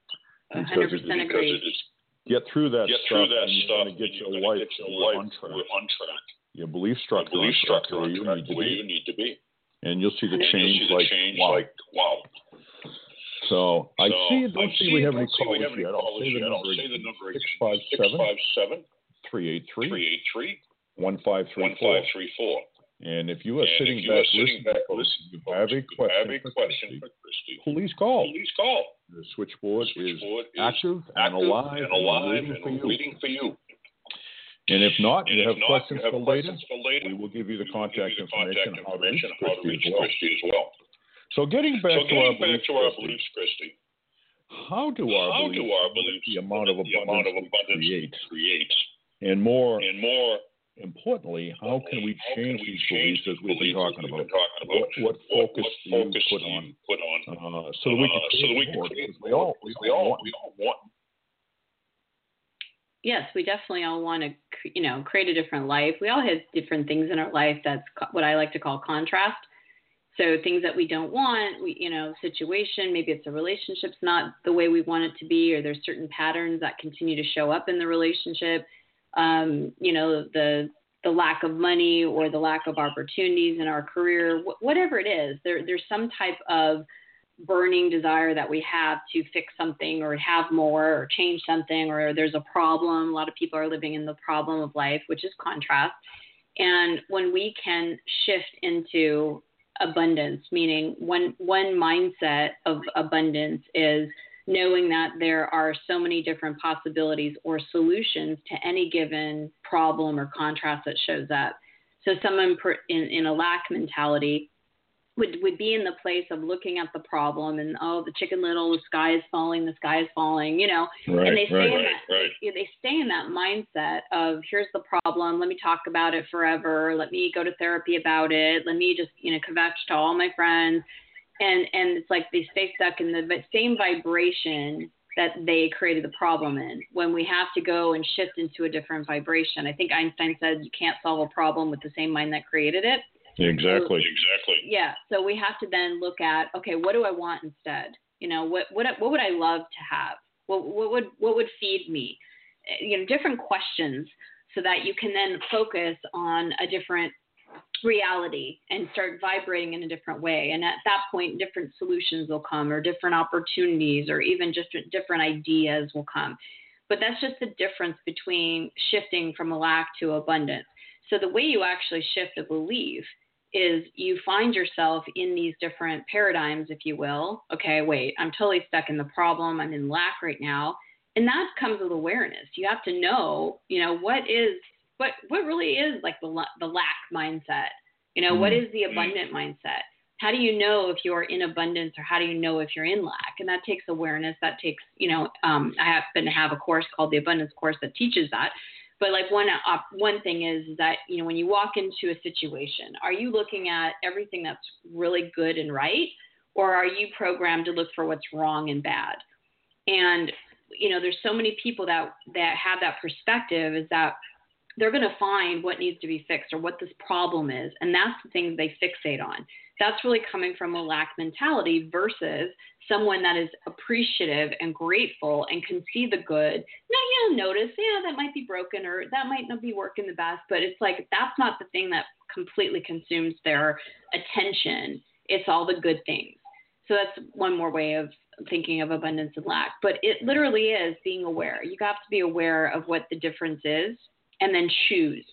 one Because hundred it- percent Because agree. it is Get through that get stuff, through that and you're stuff, going to get and your you're gonna life get your on life track. on track. Your belief Your structure belief on track structure where on you track need to where be. you need to be. And you'll see the And And change you'll see the like, change wow. like wow. So I So, see, don't I see see we have don't any see we callers have any yet. I'll callers say the yet. I'll number say the number six again. five six seven, five seven, three eight three, three eight three, one five three one four. five three four. And if you are And sitting if you back are sitting listening, back folks, listening, you folks, have a you question, have a for question Christy, for Christy, please call. please call. The switchboard, The switchboard is active, and active alive and alive waiting and for you. waiting for you. And if not, And you if have not, questions you have for later, questions for later, we will give you the we will give contact you the information contact on how to reach information on how to Christy reach as well. Christy as well. So getting back So to our getting back beliefs, to our Christy, beliefs, Christy, how do our how beliefs do our limit beliefs the amount of limit the amount of abundance abundance we we create? create? And more And more importantly, how can we how change can we these change beliefs as these we've been beliefs as talking we've about? been talking about? What, what What, focus what do you focus put do you on, put on uh, so that we can uh, create so that we can more? create Because we more? all, we we all all want. we all want. Yes, we definitely all want to, you know, create a different life. We all have different things in our life that's co- what I like to call contrast. So things that we don't want, we, you know, situation, maybe it's a relationship's not the way we want it to be, or there's certain patterns that continue to show up in the relationship. Um, you know, the the lack of money or the lack of opportunities in our career, wh- whatever it is, there there's some type of burning desire that we have to fix something or have more or change something, or there's a problem. A lot of people are living in the problem of life, which is contrast. And when we can shift into abundance, meaning one one mindset of abundance is knowing that there are so many different possibilities or solutions to any given problem or contrast that shows up. So someone per, in, in a lack mentality would, would be in the place of looking at the problem and, oh, the chicken little, the sky is falling, the sky is falling, you know, Right, and they stay right. in Right, that, right. they, they stay in that mindset of, here's the problem, let me talk about it forever, let me go to therapy about it, let me just, you know, kvetch to all my friends, and and it's like they stay stuck in the same vibration that they created the problem in, when we have to go and shift into a different vibration. I think Einstein said you can't solve a problem with the same mind that created it. Exactly. Exactly. Yeah. So we have to then look at, okay, what do I want instead? You know, what what what would I love to have? What what would what would feed me? You know, different questions. so that you can then focus on a different reality and start vibrating in a different way. And at that point, different solutions will come, or different opportunities, or even just different ideas will come. But that's just the difference between shifting from a lack to abundance. So the way you actually shift a belief is you find yourself in these different paradigms, if you will. Okay, wait, I'm totally stuck in the problem. I'm in lack right now. And that comes with awareness. You have to know, you know, what is, what, what really is like the, the lack mindset? You know, mm-hmm. what is the abundant mindset? How do you know if you're in abundance, or how do you know if you're in lack? And that takes awareness. That takes, you know, um, I happen to have a course called the Abundance Course that teaches that. But like one uh, one thing is that, you know, when you walk into a situation, are you looking at everything that's really good and right, or are you programmed to look for what's wrong and bad? And, you know, there's so many people that, that have that perspective, is that they're going to find what needs to be fixed or what this problem is. And that's the things they fixate on. That's really coming from a lack mentality versus someone that is appreciative and grateful and can see the good. Now, you know, notice, yeah, that might be broken, or that might not be working the best, but it's like, that's not the thing that completely consumes their attention. It's all the good things. So that's one more way of thinking of abundance and lack. But it literally is being aware. You have to be aware of what the difference is and then choose.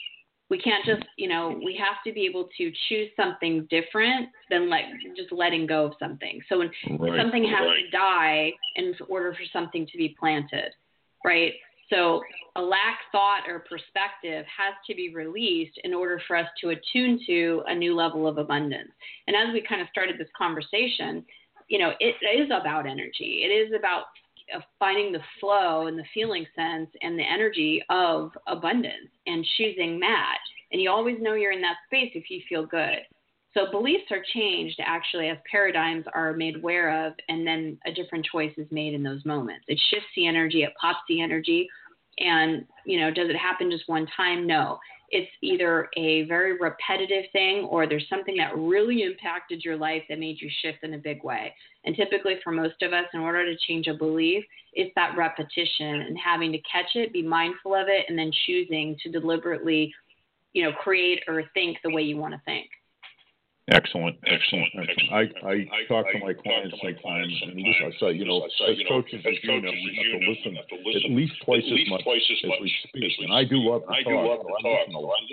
We can't just, you know, we have to be able to choose something different than like just letting go of something. So when right, something has right. to die in order for something to be planted, right? So a lack thought or perspective has to be released in order for us to attune to a new level of abundance. And as we kind of started this conversation, you know, it is about energy. It is about of finding the flow and the feeling sense and the energy of abundance and choosing that. And you always know you're in that space if you feel good. So beliefs are changed actually as paradigms are made aware of, and then a different choice is made in those moments. It shifts the energy, it pops the energy. And, you know, does it happen just one time? No. It's either a very repetitive thing, or there's something that really impacted your life that made you shift in a big way. And typically for most of us, in order to change a belief, it's that repetition and having to catch it, be mindful of it, and then choosing to deliberately, you know, create or think the way you want to think. Excellent, excellent, excellent. I, I, I talk to my clients sometimes, and listen, I say, you know, as coaches, as you know, we have to listen at least twice as much as we speak. And I do love to talk. I listen a lot.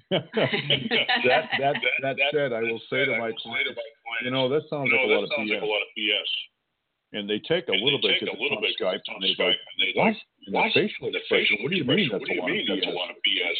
That, that, that said, I will say to my clients, you know, that sounds like a lot of B S. And they take a little bit because it's on Skype, and they go, what? And the facial expression, what do you mean that's a lot of B S?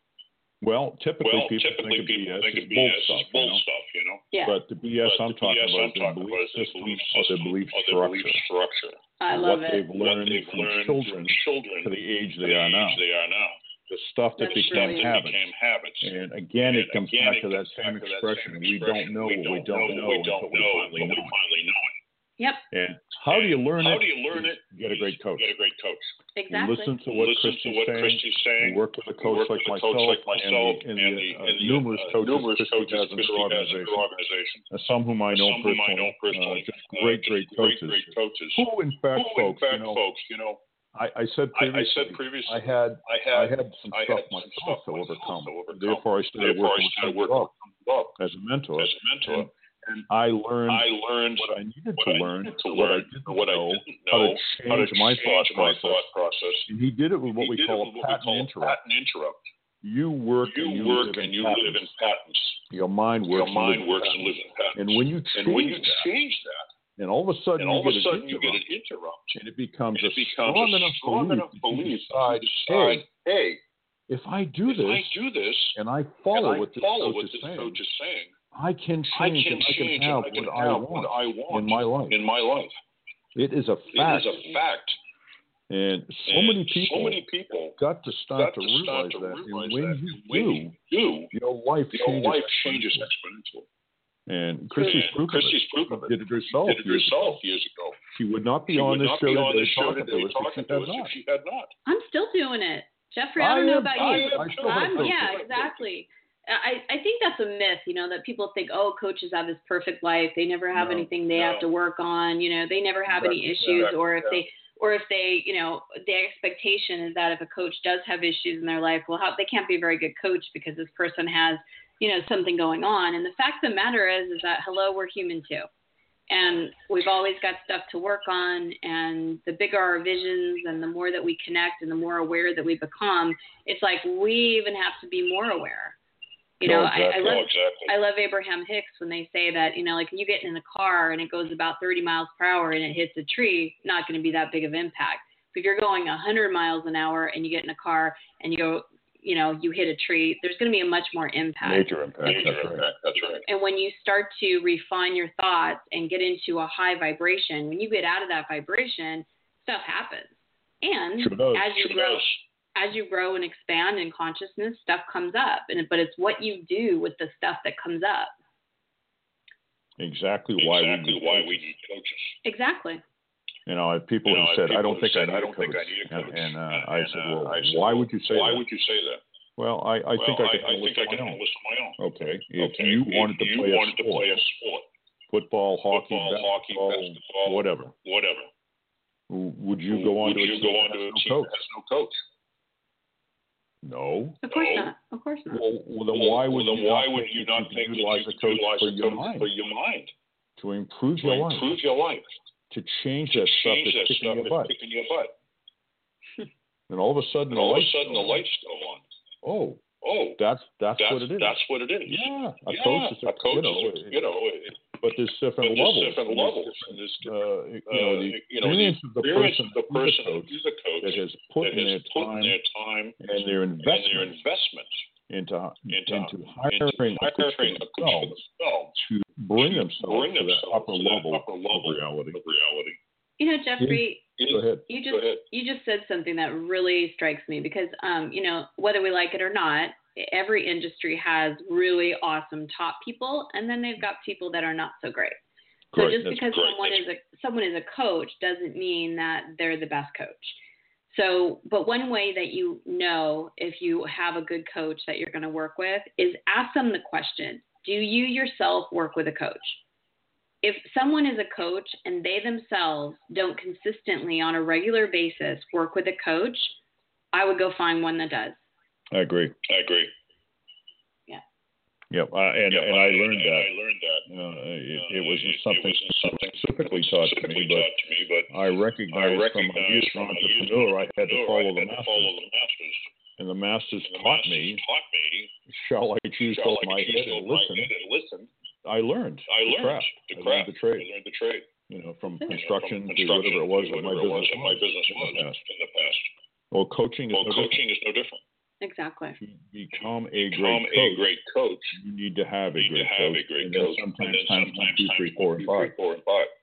Well, typically well, people typically think of B S as bull stuff, bull you know? stuff, you know. Yeah. But the B S but I'm talking B S about is their belief system or their belief structure. structure. I love what it. They've learned what they've from learned children, from children to the age they are now. They are now. The stuff that became habits. became habits. And again, and it comes again, back to that same expression. We don't know what we don't know until we finally know it. Yep. And how do you learn how it? How do you learn it? Get a great coach. Get a great coach. Exactly. Listen to what, Listen Christy's, to what saying. Christy's saying. Work with a coach, like, with a myself, coach like myself and the, and and the, the, uh, and the numerous uh, coaches numerous Christy coaches has in her organization. organization. Uh, some whom I know some personally. I know personally. Uh, just great, great, uh, great, coaches. great coaches. Who, in fact, Who, folks, in fact, you know, folks, you know, I, I said previously, I, I said previously, I had, I had, I had some I stuff had myself to overcome. To overcome. Therefore, I started Therefore, working I started with working up as a mentor. As a mentor. And, and I learned, I learned what I needed what to I learn, needed to what learn, I didn't what know, I didn't how know, to change, how to change my, thought, my process. thought process. And he did it with what he we call a what patent we call interrupt. Patent interrupt. You work you and you work live in and you patents. live in patents. Your mind works, Your mind and, works and lives in patents. And when you change, and when you that, change that, and all of a sudden, and all you, of get a sudden you get an interrupt, and it becomes and it a becomes strong a enough strong belief, enough belief decide, to decide, hey, if I do if this, I do this, and I follow and I what this, follow coach, what is this saying, coach is saying, I can change I can and I can change have, and I can what, have I what I want in my life. In my life, it is a fact. It is a fact. And so and many people, so many people got to start got to to realize start to that. realize And when that. you And when do, you do, your life your changes life exponentially. changes exponentially. And Christy's and proof Christy's of it. proof of it. Did it herself, did it years, herself ago. years ago. She would not be she on would this not show be on today this show talking today to us talking if to she us had not. if she had not. I'm still doing it. Jeffrey, I I don't know am, about I you. am, I still have I'm, coaches. yeah, exactly. I, I think that's a myth, you know, that people think, oh, coaches have this perfect life. They never have No, anything they no. have to work on. You know, they never have That- any issues. that- or if yeah. they or if they, you know, the expectation is that if a coach does have issues in their life, well, how, they can't be a very good coach because this person has, you know, something going on. And the fact of the matter is, is that, hello, we're human too. And we've always got stuff to work on. And the bigger our visions and the more that we connect and the more aware that we become, it's like we even have to be more aware. You know, No, exactly. I, I love No, exactly. I love Abraham Hicks when they say that, you know, like you get in a car and it goes about thirty miles per hour and it hits a tree, not going to be that big of impact. But if you're going one hundred miles an hour and you get in a car and you go, you know, you hit a tree, there's going to be a much more impact. Major impact. Major That's right. impact. That's right. And when you start to refine your thoughts and get into a high vibration, when you get out of that vibration, stuff happens. And Sure does. as you Sure grow, does. as you grow and expand in consciousness, stuff comes up. And but it's what you do with the stuff that comes up. Exactly why exactly we need why coaches. we need coaches. Exactly. You know, people You know, have said, people "I don't have think said, I need I don't a coach," think I need a and, coach. and, uh, And, I and, said, uh, "Well, I said, why well, would you say why that?" would you say that? Well, I, I well, think I I, can I handle think this I on can my handle own. this on my own. Okay, if Okay, you if wanted to you play a wanted to sport, play a sport, football, hockey, football, hockey, basketball, basketball, whatever, whatever, would you go on would to a you team go that on to a has no team coach? that has no coach? No. Of course No. not. Of course not. Well, well then Well, why would then you why not would think you that not you can think that utilize you a could coach utilize for a your coach mind, for your mind to improve to your life, improve your life, to change to that stuff change that that's kicking stuff your that's butt, kicking your butt? and all of a sudden And the all of a lights sudden go the on. lights go on. Oh, Oh, that's that's, that's what it is. that's what it is. Yeah, a Yeah, coach is a, a coach you know, is, a- you know, it, but there's different but there's levels. different and there's levels, different, and there's uh, different, you know, the uh, you know, the experience of the experience person, of the who's a person coach who's a coach that has put that in has their put time in their time and their and their investment investment into into, into hiring into a coach for hiring a coach for themselves themselves to bring to themselves bring to that themselves upper to that level upper level of reality. of reality. You know, Jeffrey, Go ahead. you Go just ahead. you just said something that really strikes me because, um, you know, whether we like it or not, every industry has really awesome top people, and then they've got people that are not so great. So Great, just that's because great, someone that's- is a someone is a coach doesn't mean that they're the best coach. So, but one way that you know if you have a good coach that you're going to work with is ask them the question: do you yourself work with a coach? If someone is a coach and they themselves don't consistently on a regular basis work with a coach, I would go find one that does. I agree. I agree. Yeah. Yep. Uh, and Yep, and I learned and that. I learned that. Uh, it, Uh, it wasn't it, something it wasn't something specifically taught to specifically me, but taught to me, but I recognized, I from my recognized years as from an my years as an entrepreneur, I had to entrepreneur, follow I the had to masters. follow the masters. And the masters And the taught masters me, taught me, shall I choose shall both I my choose head to and my listen? head and listen? I learned I the learned craft. the I learned craft. the trade. I learned the trade. You know, from You know, construction from to whatever it was to that my whatever it was business that my was. business in was the past. in the past. Well, coaching is Well, no coaching different. is no different. Exactly. To become a Become great coach, a great coach, you need to have a you need great to have coach. a great and then coach. And sometimes then times one, sometimes two, times three, one, four, and two, five. three, four, and five.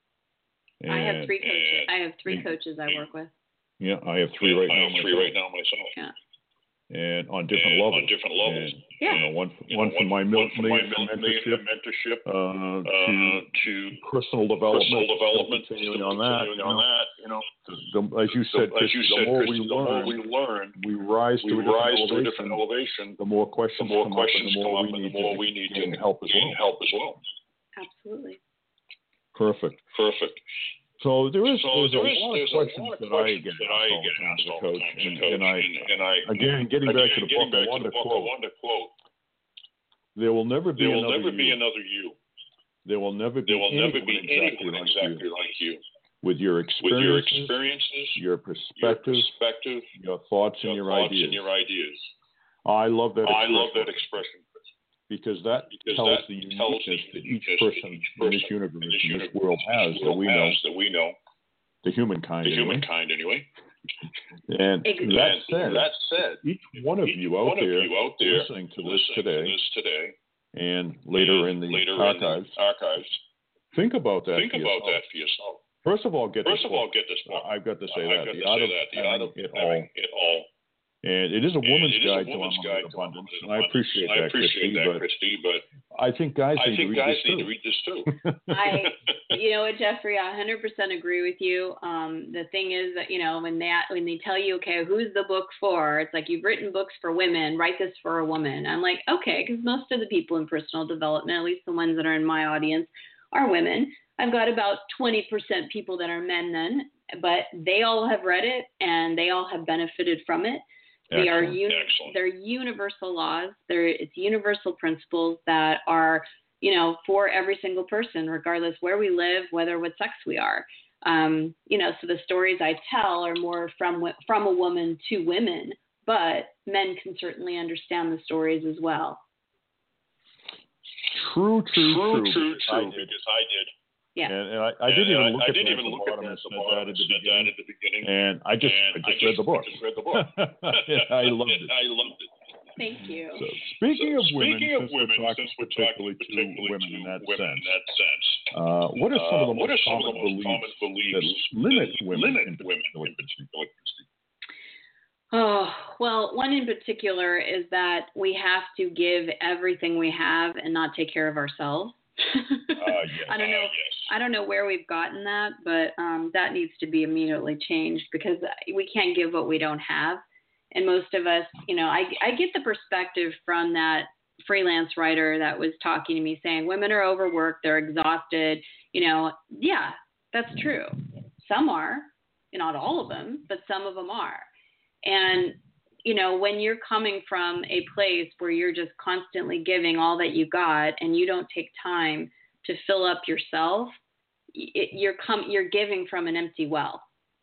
I have And, three coaches. and- I have three and- coaches I work with. Yeah, I have three right I now have three myself. right now myself. Yeah. And on different And levels. on different levels. And, Yeah. You know, one, You one know, for my one mil- for my million mil- mentorship, mentorship, uh, uh, to to personal development, personal development, continuing still on that. continuing You on know, that, you know. the, as you said, The- as you Christy, said, the more Christy, we the more learn, we learn, we rise we to a different rise to a elevation. different elevation. The more The questions more come questions up, and the come more up, we and need the more to we need gain to help as gain well. help as well. Absolutely. Perfect. Perfect. So there is So there's there a is lot there's of a questions lot of that I questions get that asked I all the get time asked as a all the coach, time as a and, coach, and I and, and I again getting again, back to the getting book, I back to wanted the to book, I quote: wanted to quote: "There will never be There will another never you. be another you. There will never be There will never anyone be exactly anyone like exactly you. like you. With your With your experiences, experiences, your your perspective, perspective, your thoughts, and your your thoughts, ideas." and your ideas. I love that. I expression love that expression. because that Because tells that the tells uniqueness the that each uniqueness person, that each in this person universe, in this in this universe, world this has that world we know, has that we know, the humankind the anyway. humankind anyway. And Exactly. that And said, that said, each one of each you out one of there you out there listening to this listening today to this today, and later in and the later archives, in the archives, think about that. think for about yourself. that for yourself. First of all, get First this of all, book. get this book. I've got to say I've that. got The to art say of that. The having art of it having all. it all. And it is a And woman's it is a guide to woman's unlimited guide to abundance. unlimited And I abundance. appreciate I that, appreciate Christy, that, but Christy, but I think guys I need think to read guys this need too. to read this too. I, you know what, Jeffrey, I one hundred percent agree with you. Um, the thing is that, you know, when they, when they tell you, okay, who's the book for? It's like, you've written books for women, write this for a woman. I'm like, okay, because most of the people in personal development, at least the ones that are in my audience, are women. I've got about twenty percent people that are men then, but they all have read it and they all have benefited from it. They are uni- they're universal laws. They're it's universal principles that are, you know, for every single person, regardless where we live, whether what sex we are. Um, you know, so the stories I tell are more from from a woman to women, but men can certainly understand the stories as well. True, true, True, true. true, because true. I did. Because I did. Yeah. And, and I, I didn't And even I, look I at didn't that even at the look at bottom that and at the said bottom that at and the said that beginning. at the beginning. And I just, And I just I read just, the book. I just read the book. I loved it. I loved it. Thank you. So speaking So, of women, speaking of since women, we're talking since we're particularly, talking particularly to women to in that women sense, in that sense, uh, what are some of the uh, what most are some of common the most beliefs common beliefs that limit that women limit in women particular? in particular? Oh, well, one in particular is that we have to give everything we have and not take care of ourselves. Uh, yes. I don't know. Uh, yes. I don't know where we've gotten that, but um, that needs to be immediately changed because we can't give what we don't have. And most of us, you know, I, I get the perspective from that freelance writer that was talking to me saying women are overworked, they're exhausted. You know, yeah, that's true. Some are, not all of them, but some of them are. And, you know, when you're coming from a place where you're just constantly giving all that you got and you don't take time to fill up yourself, it, you're com- you're giving from an empty well.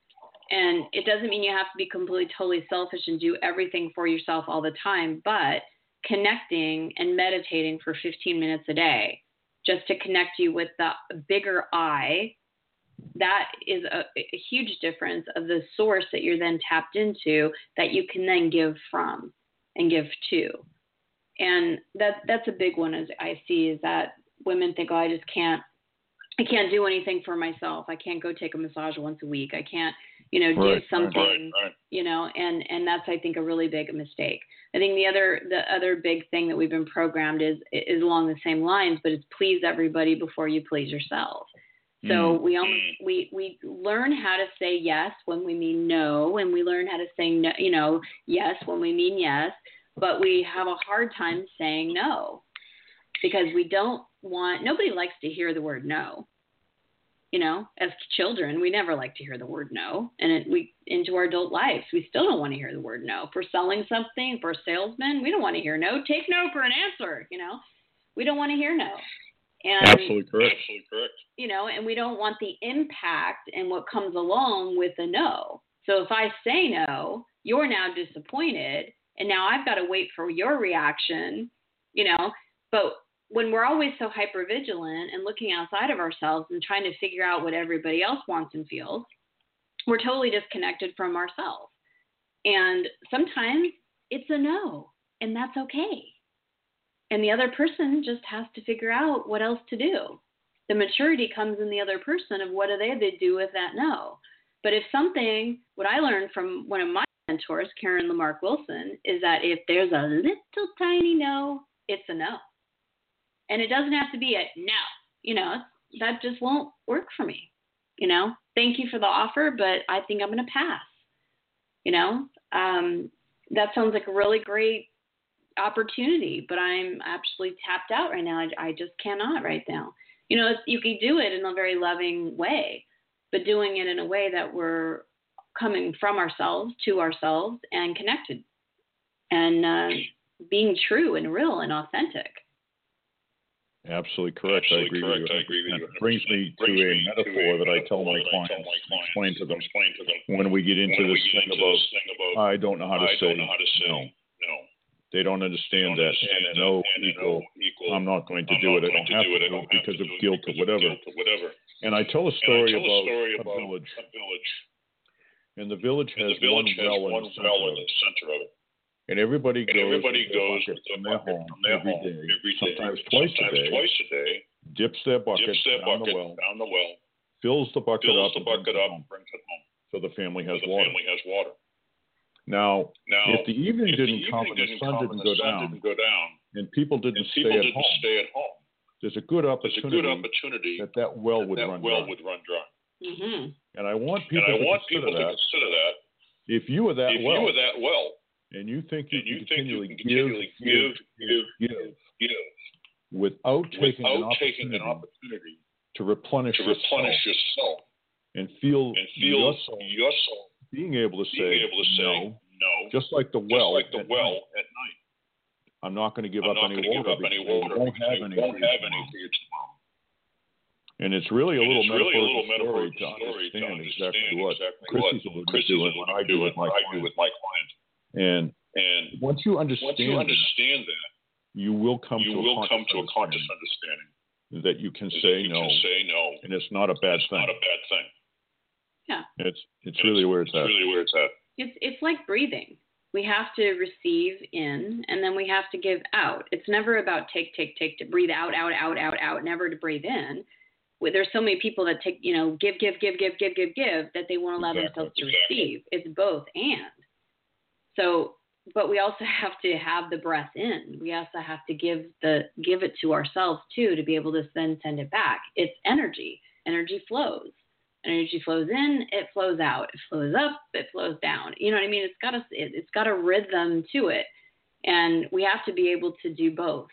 And it doesn't mean you have to be completely, totally selfish and do everything for yourself all the time, but connecting and meditating for fifteen minutes a day just to connect you with the bigger I, that is a, a huge difference of the source that you're then tapped into that you can then give from and give to. And that that's a big one as I see is that women think, oh, I just can't, I can't do anything for myself. I can't go take a massage once a week. I can't, you know, do Right, something, right, right. you know, and, and that's, I think, a really big mistake. I think the other, the other big thing that we've been programmed is, is along the same lines, but it's please everybody before you please yourself. So Mm. we almost, we, we learn how to say yes when we mean no, and we learn how to say no, you know, yes when we mean yes, but we have a hard time saying no because we don't want, nobody likes to hear the word no. You know, as children, we never like to hear the word no. And it, we into our adult lives, we still don't want to hear the word no. If we're selling something, for a salesman, we don't want to hear no. Take no for an answer, you know. We don't want to hear no. And, Absolutely correct. Absolutely correct. you know, and we don't want the impact and what comes along with a no. So if I say no, you're now disappointed, and now I've got to wait for your reaction, you know. But when we're always so hypervigilant and looking outside of ourselves and trying to figure out what everybody else wants and feels, we're totally disconnected from ourselves. And sometimes it's a no, and that's okay. And the other person just has to figure out what else to do. The maturity comes in the other person of what do they, they do with that no. But if something, what I learned from one of my mentors, Karen Lamarck Wilson, is that if there's a little tiny no, it's a no. And it doesn't have to be a no, you know, that just won't work for me. You know, thank you for the offer, but I think I'm going to pass. You know, um, that sounds like a really great opportunity, but I'm absolutely tapped out right now. I, I just cannot right now. You know, it's, you can do it in a very loving way, but doing it in a way that we're coming from ourselves to ourselves and connected and uh, being true and real and authentic. Absolutely correct. Absolutely I agree correct. with you. I agree with you. It brings me to Brings a me metaphor to a that I tell metaphor my that I clients, tell my clients, explain to them explain to them when we get into when this we get thing into about, this thing about I don't know how to I say don't know how to say no. no. They don't understand that understand and a that no and a equal, no equal, I'm not going to I'm do not it. I going don't to have do to it. I do don't it have because to of do it guilt or because of whatever. guilt or whatever. And I tell a And I story tell a about story a about village. a village. And the village And has the village one has well in one the center well of in the it. center of it. And everybody And goes everybody with their goes bucket with their from their bucket home from their every home day, every day, sometimes twice sometimes a day, twice a day, dips their bucket dips their down bucket the well, down the well, fills the bucket fills up, the and brings bucket it up, home. and brings it home. So the family So has the water. family has water. Now, Now, if the evening if the didn't come and evening the didn't sun come didn't and go the sun down, didn't go down, and people didn't and stay people at didn't home, stay at home, there's a good there's a opportunity good opportunity that that well that would that run well dry. would run dry. Mm-hmm. And I want And people I to want consider people to that. consider that If you were that if well, you were that well, and you think you and can you think you continually can give, continually give, give, give, give, give, give, without taking an without taking opportunity an opportunity to replenish to yourself, replenish yourself, and feel, and feel your soul your soul being able to being say, able to say no, no, just like the just well, like the at well night. at night. I'm not going to give I'm up not any going to give water. up any because water. You won't because have you any. won't for you have any tomorrow. for you tomorrow. And it's really a And little it's really a metaphorical little story, metaphorical to story to understand understand exactly what exactly Chrissy's what alluding Chris to is and what I do with my what I do clients. with my clients. And And once you understand, once you that, understand that, you will come you to a will come conscious to a conscious understanding understanding that you can that say you no, can say no, and it's not a bad it's thing. not a bad thing. Yeah. It's it's And really where it's, it's at. really where it's at. It's it's like breathing. We have to receive in, and then we have to give out. It's never about take, take, take, to breathe out, out, out, out, out, never to breathe in. There's so many people that take, you know, give, give, give, give, give, give, give, that they won't allow Exactly, themselves to exactly. receive. It's both and. So, but we also have to have the breath in. We also have to give the give it to ourselves too, to be able to then send it back. It's energy. Energy flows. Energy flows in, it flows out. It flows up, it flows down. You know what I mean? It's got a it, it's got a rhythm to it, and we have to be able to do both.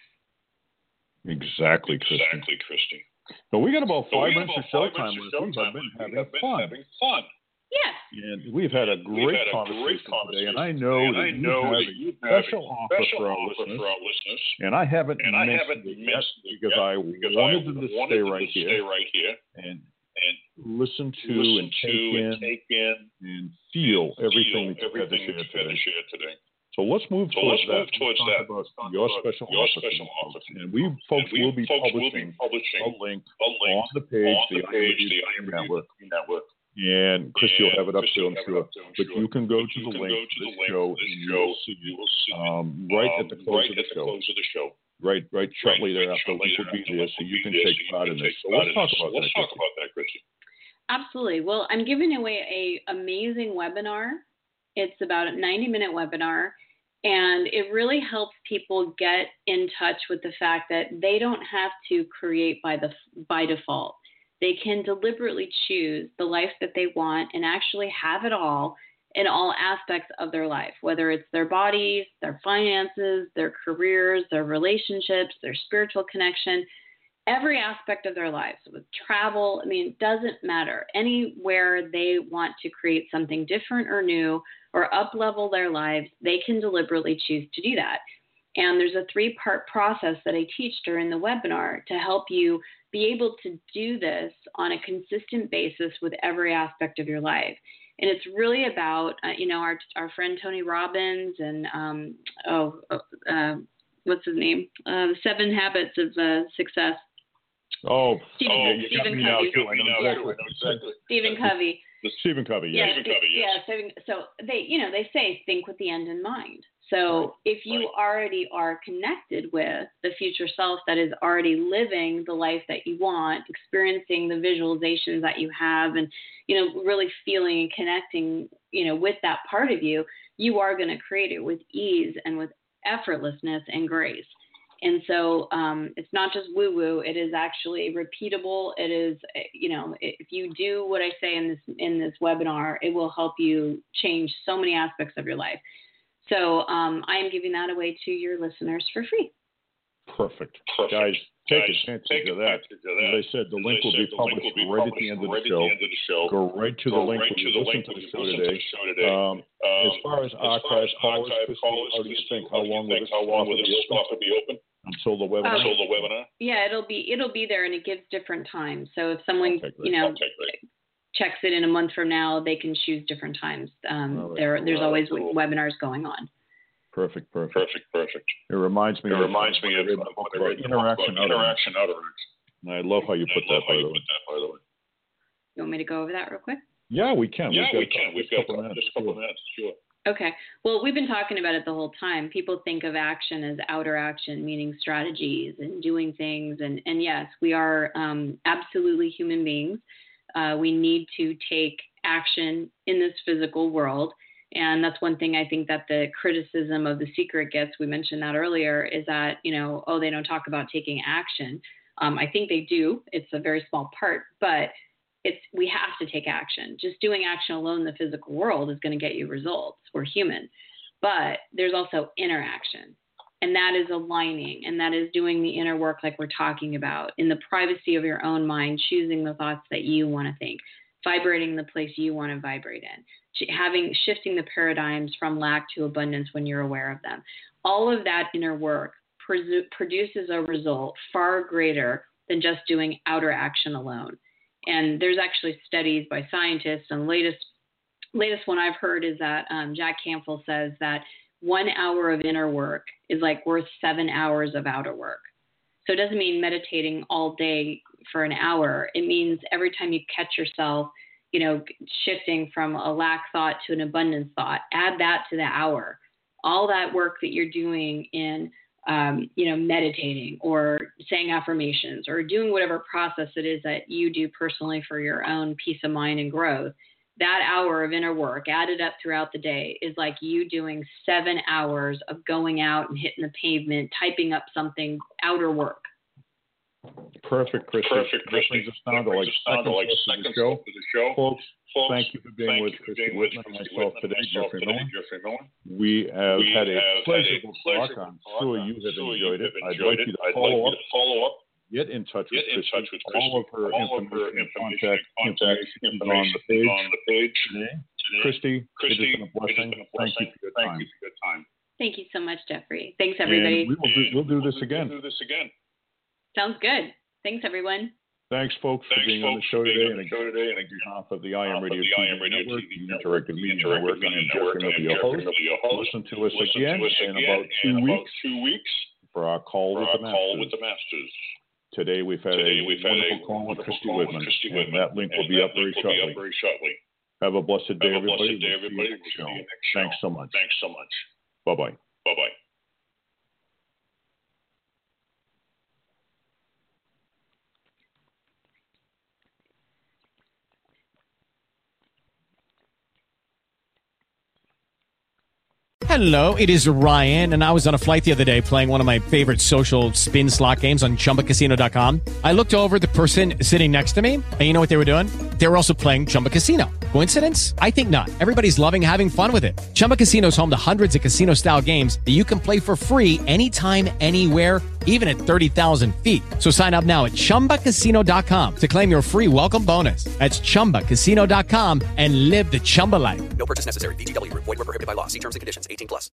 Exactly, Christy. Exactly, Christy. So we got about So five we minutes have of about five showtime. minutes We of have showtime. been We having have been fun. having fun. Yes. And we've had a We've great had a conversation great today, and conversation I know today, and that I you know have that a you have special a offer special for our offer listeners, for our listeners. and I haven't And I mentioned haven't it yet mentioned it because yet I because wanted I them to wanted stay them right to here stay right here and and listen to listen and to take in and take in and feel and everything feel that you had to everything share that you had today. to share today. So let's move So towards let's that. move towards Let's talk that. about Let's talk your about special your offer, special to offer. folks. And we folks And we will be folks will publishing be publishing a link a link on the page, on the the page, the I R I R Network. Network. And Christy will have it up Christy too, will I'm have it sure. up too, I'm But sure. you can go But to you the can link go to to this the link show, to this and you show, will see you will see um, right at the um, close right of the at the show. close of the show. Right, right, shortly Right, thereafter, the shortly link will be thereafter, there, link so will you be can there, take so you part can in this. take So part let's in talk this. about Let's that, talk Christy. about that, Christy. Absolutely. Well, I'm giving away a amazing webinar. It's about a ninety minute webinar, and it really helps people get in touch with the fact that they don't have to create by the by default. They can deliberately choose the life that they want and actually have it all in all aspects of their life, whether it's their bodies, their finances, their careers, their relationships, their spiritual connection, every aspect of their lives, with travel. I mean, it doesn't matter. Anywhere they want to create something different or new or up-level their lives, they can deliberately choose to do that. And there's a three-part process that I teach during the webinar to help you be able to do this on a consistent basis with every aspect of your life. And it's really about, uh, you know, our our friend Tony Robbins and, um, oh, uh, what's his name? Uh, Seven Habits of uh, Success. Oh, Stephen, oh, you got Stephen me now, Covey. too. I know Yeah. exactly. exactly. Stephen Covey. Stephen Covey, yes. Yeah, Stephen Covey, yes. yeah. So, so they, you know, they say think with the end in mind. So Right. if you Right. already are connected with the future self that is already living the life that you want, experiencing the visualizations that you have, and, you know, really feeling and connecting, you know, with that part of you, you are going to create it with ease and with effortlessness and grace. And so um, it's not just woo-woo. It is actually repeatable. It is, you know, if you do what I say in this in this webinar, it will help you change so many aspects of your life. So um, I am giving that away to your listeners for free. Perfect. Perfect. Guys, take Guys, advantage take of that. advantage of that. As I said, the As link I will said, be the link published will be right at published the end of right the at show. the end of the show. Go right to the Go link right when to you the listen link to when the you show listen to today. the show today. Um, Um, as far as as far archive as callers, archive Christy, callers, how do you Christy, think? how How do you long will think? this How long offer will be this open? offer be open? Until the webinar? Until the webinar? Yeah, it'll be it'll be there, and it gives different times. So if someone, Okay, great. you know, Okay, great. checks it in a month from now, they can choose different times. Um, All right, there, cool. there's All always right, cool. webinars going on. Perfect, perfect. Perfect, perfect. It reminds me It of, reminds me when I of read the when book I about read the book interaction about out of it. interaction out of it. And I love how you put I that, love how by you the way. put that, by the way. You want me to go over that real quick? Yeah, we can. Yeah, We've we got can. We've just a got couple of minutes. just a couple of Sure. minutes. Sure. Okay. Well, we've been talking about it the whole time. People think of action as outer action, meaning strategies and doing things. And, and yes, we are um, absolutely human beings. Uh, we need to take action in this physical world. And that's one thing I think that the criticism of The Secret gets, we mentioned that earlier, is that, you know, oh, they don't talk about taking action. Um, I think they do. It's a very small part, but it's we have to take action. Just doing action alone in the physical world is going to get you results. We're human. But there's also inner action, and that is aligning, and that is doing the inner work like we're talking about in the privacy of your own mind, choosing the thoughts that you want to think, vibrating the place you want to vibrate in, having shifting the paradigms from lack to abundance when you're aware of them. All of that inner work pre- produces a result far greater than just doing outer action alone. And there's actually studies by scientists, and latest latest one I've heard is that um, Jack Canfield says that one hour of inner work is like worth seven hours of outer work. So it doesn't mean meditating all day for an hour. It means every time you catch yourself, you know, shifting from a lack thought to an abundance thought, add that to the hour. All that work that you're doing in, um, you know, meditating or saying affirmations or doing whatever process it is that you do personally for your own peace of mind and growth, that hour of inner work added up throughout the day is like you doing seven hours of going out and hitting the pavement, typing up something, outer work. Perfect, Christy. Perfect, That Christy. brings us down to like That brings us seconds down to like left of the show. seconds left of the show. Folks, Folks, thank you for being thank with you for Christy being with Whitman and Christy myself Whitman today, and myself Jeffrey today, Miller. Jeffrey Miller. We have We had a have had a pleasurable talk. pleasurable I'm talk. sure I'm you have sure enjoyed you it. have I'd enjoyed like you it. to I'd like follow you up, to follow up, get in touch with get in Christy. touch with Christy. All of her All of her information and information contact and contact information is on information the is page on the page today. today. Christy, Christy, it has been a blessing. it has been a Thank you blessing. for your Thank time. you for your time. Thank you so much, Jeffrey. Thanks, And everybody. we will do, we'll do this We'll again. do this again. Sounds good. Thanks, everyone. Thanks, folks, for Thanks, being on the folks, show for being today. on And the show today. And on behalf of the I Am behalf of Radio the T I V Am Radio Network, T V the Network, Interactive the Media Interactive Network, I am Media Jeffrey Network, I Miller, am your Jeffrey host. Miller, your host. Listen to us Listen again to us in again about two in about weeks two weeks for our call for with our the call Masters. with the Masters. Today we've had Today a we've had wonderful a call with wonderful Christy call with Whitman, Christy and Whitman. that link will And be that up very link will be shortly. up very shortly. Have a blessed day, Have a everybody. blessed day, We'll see you everybody. next We'll show. see you next show. Thanks so much. Thanks so much. Bye-bye. Bye-bye. Hello, it is Ryan, and I was on a flight the other day playing one of my favorite social spin slot games on Chumba Casino dot com. I looked over at the person sitting next to me, and you know what they were doing? They were also playing Chumba Casino. Coincidence? I think not. Everybody's loving having fun with it. Chumba Casino is home to hundreds of casino-style games that you can play for free anytime, anywhere, even at thirty thousand feet. So sign up now at Chumba Casino dot com to claim your free welcome bonus. That's Chumba Casino dot com and live the Chumba life. No purchase necessary. V G W. Void where prohibited by law. See terms and conditions. eighteen plus.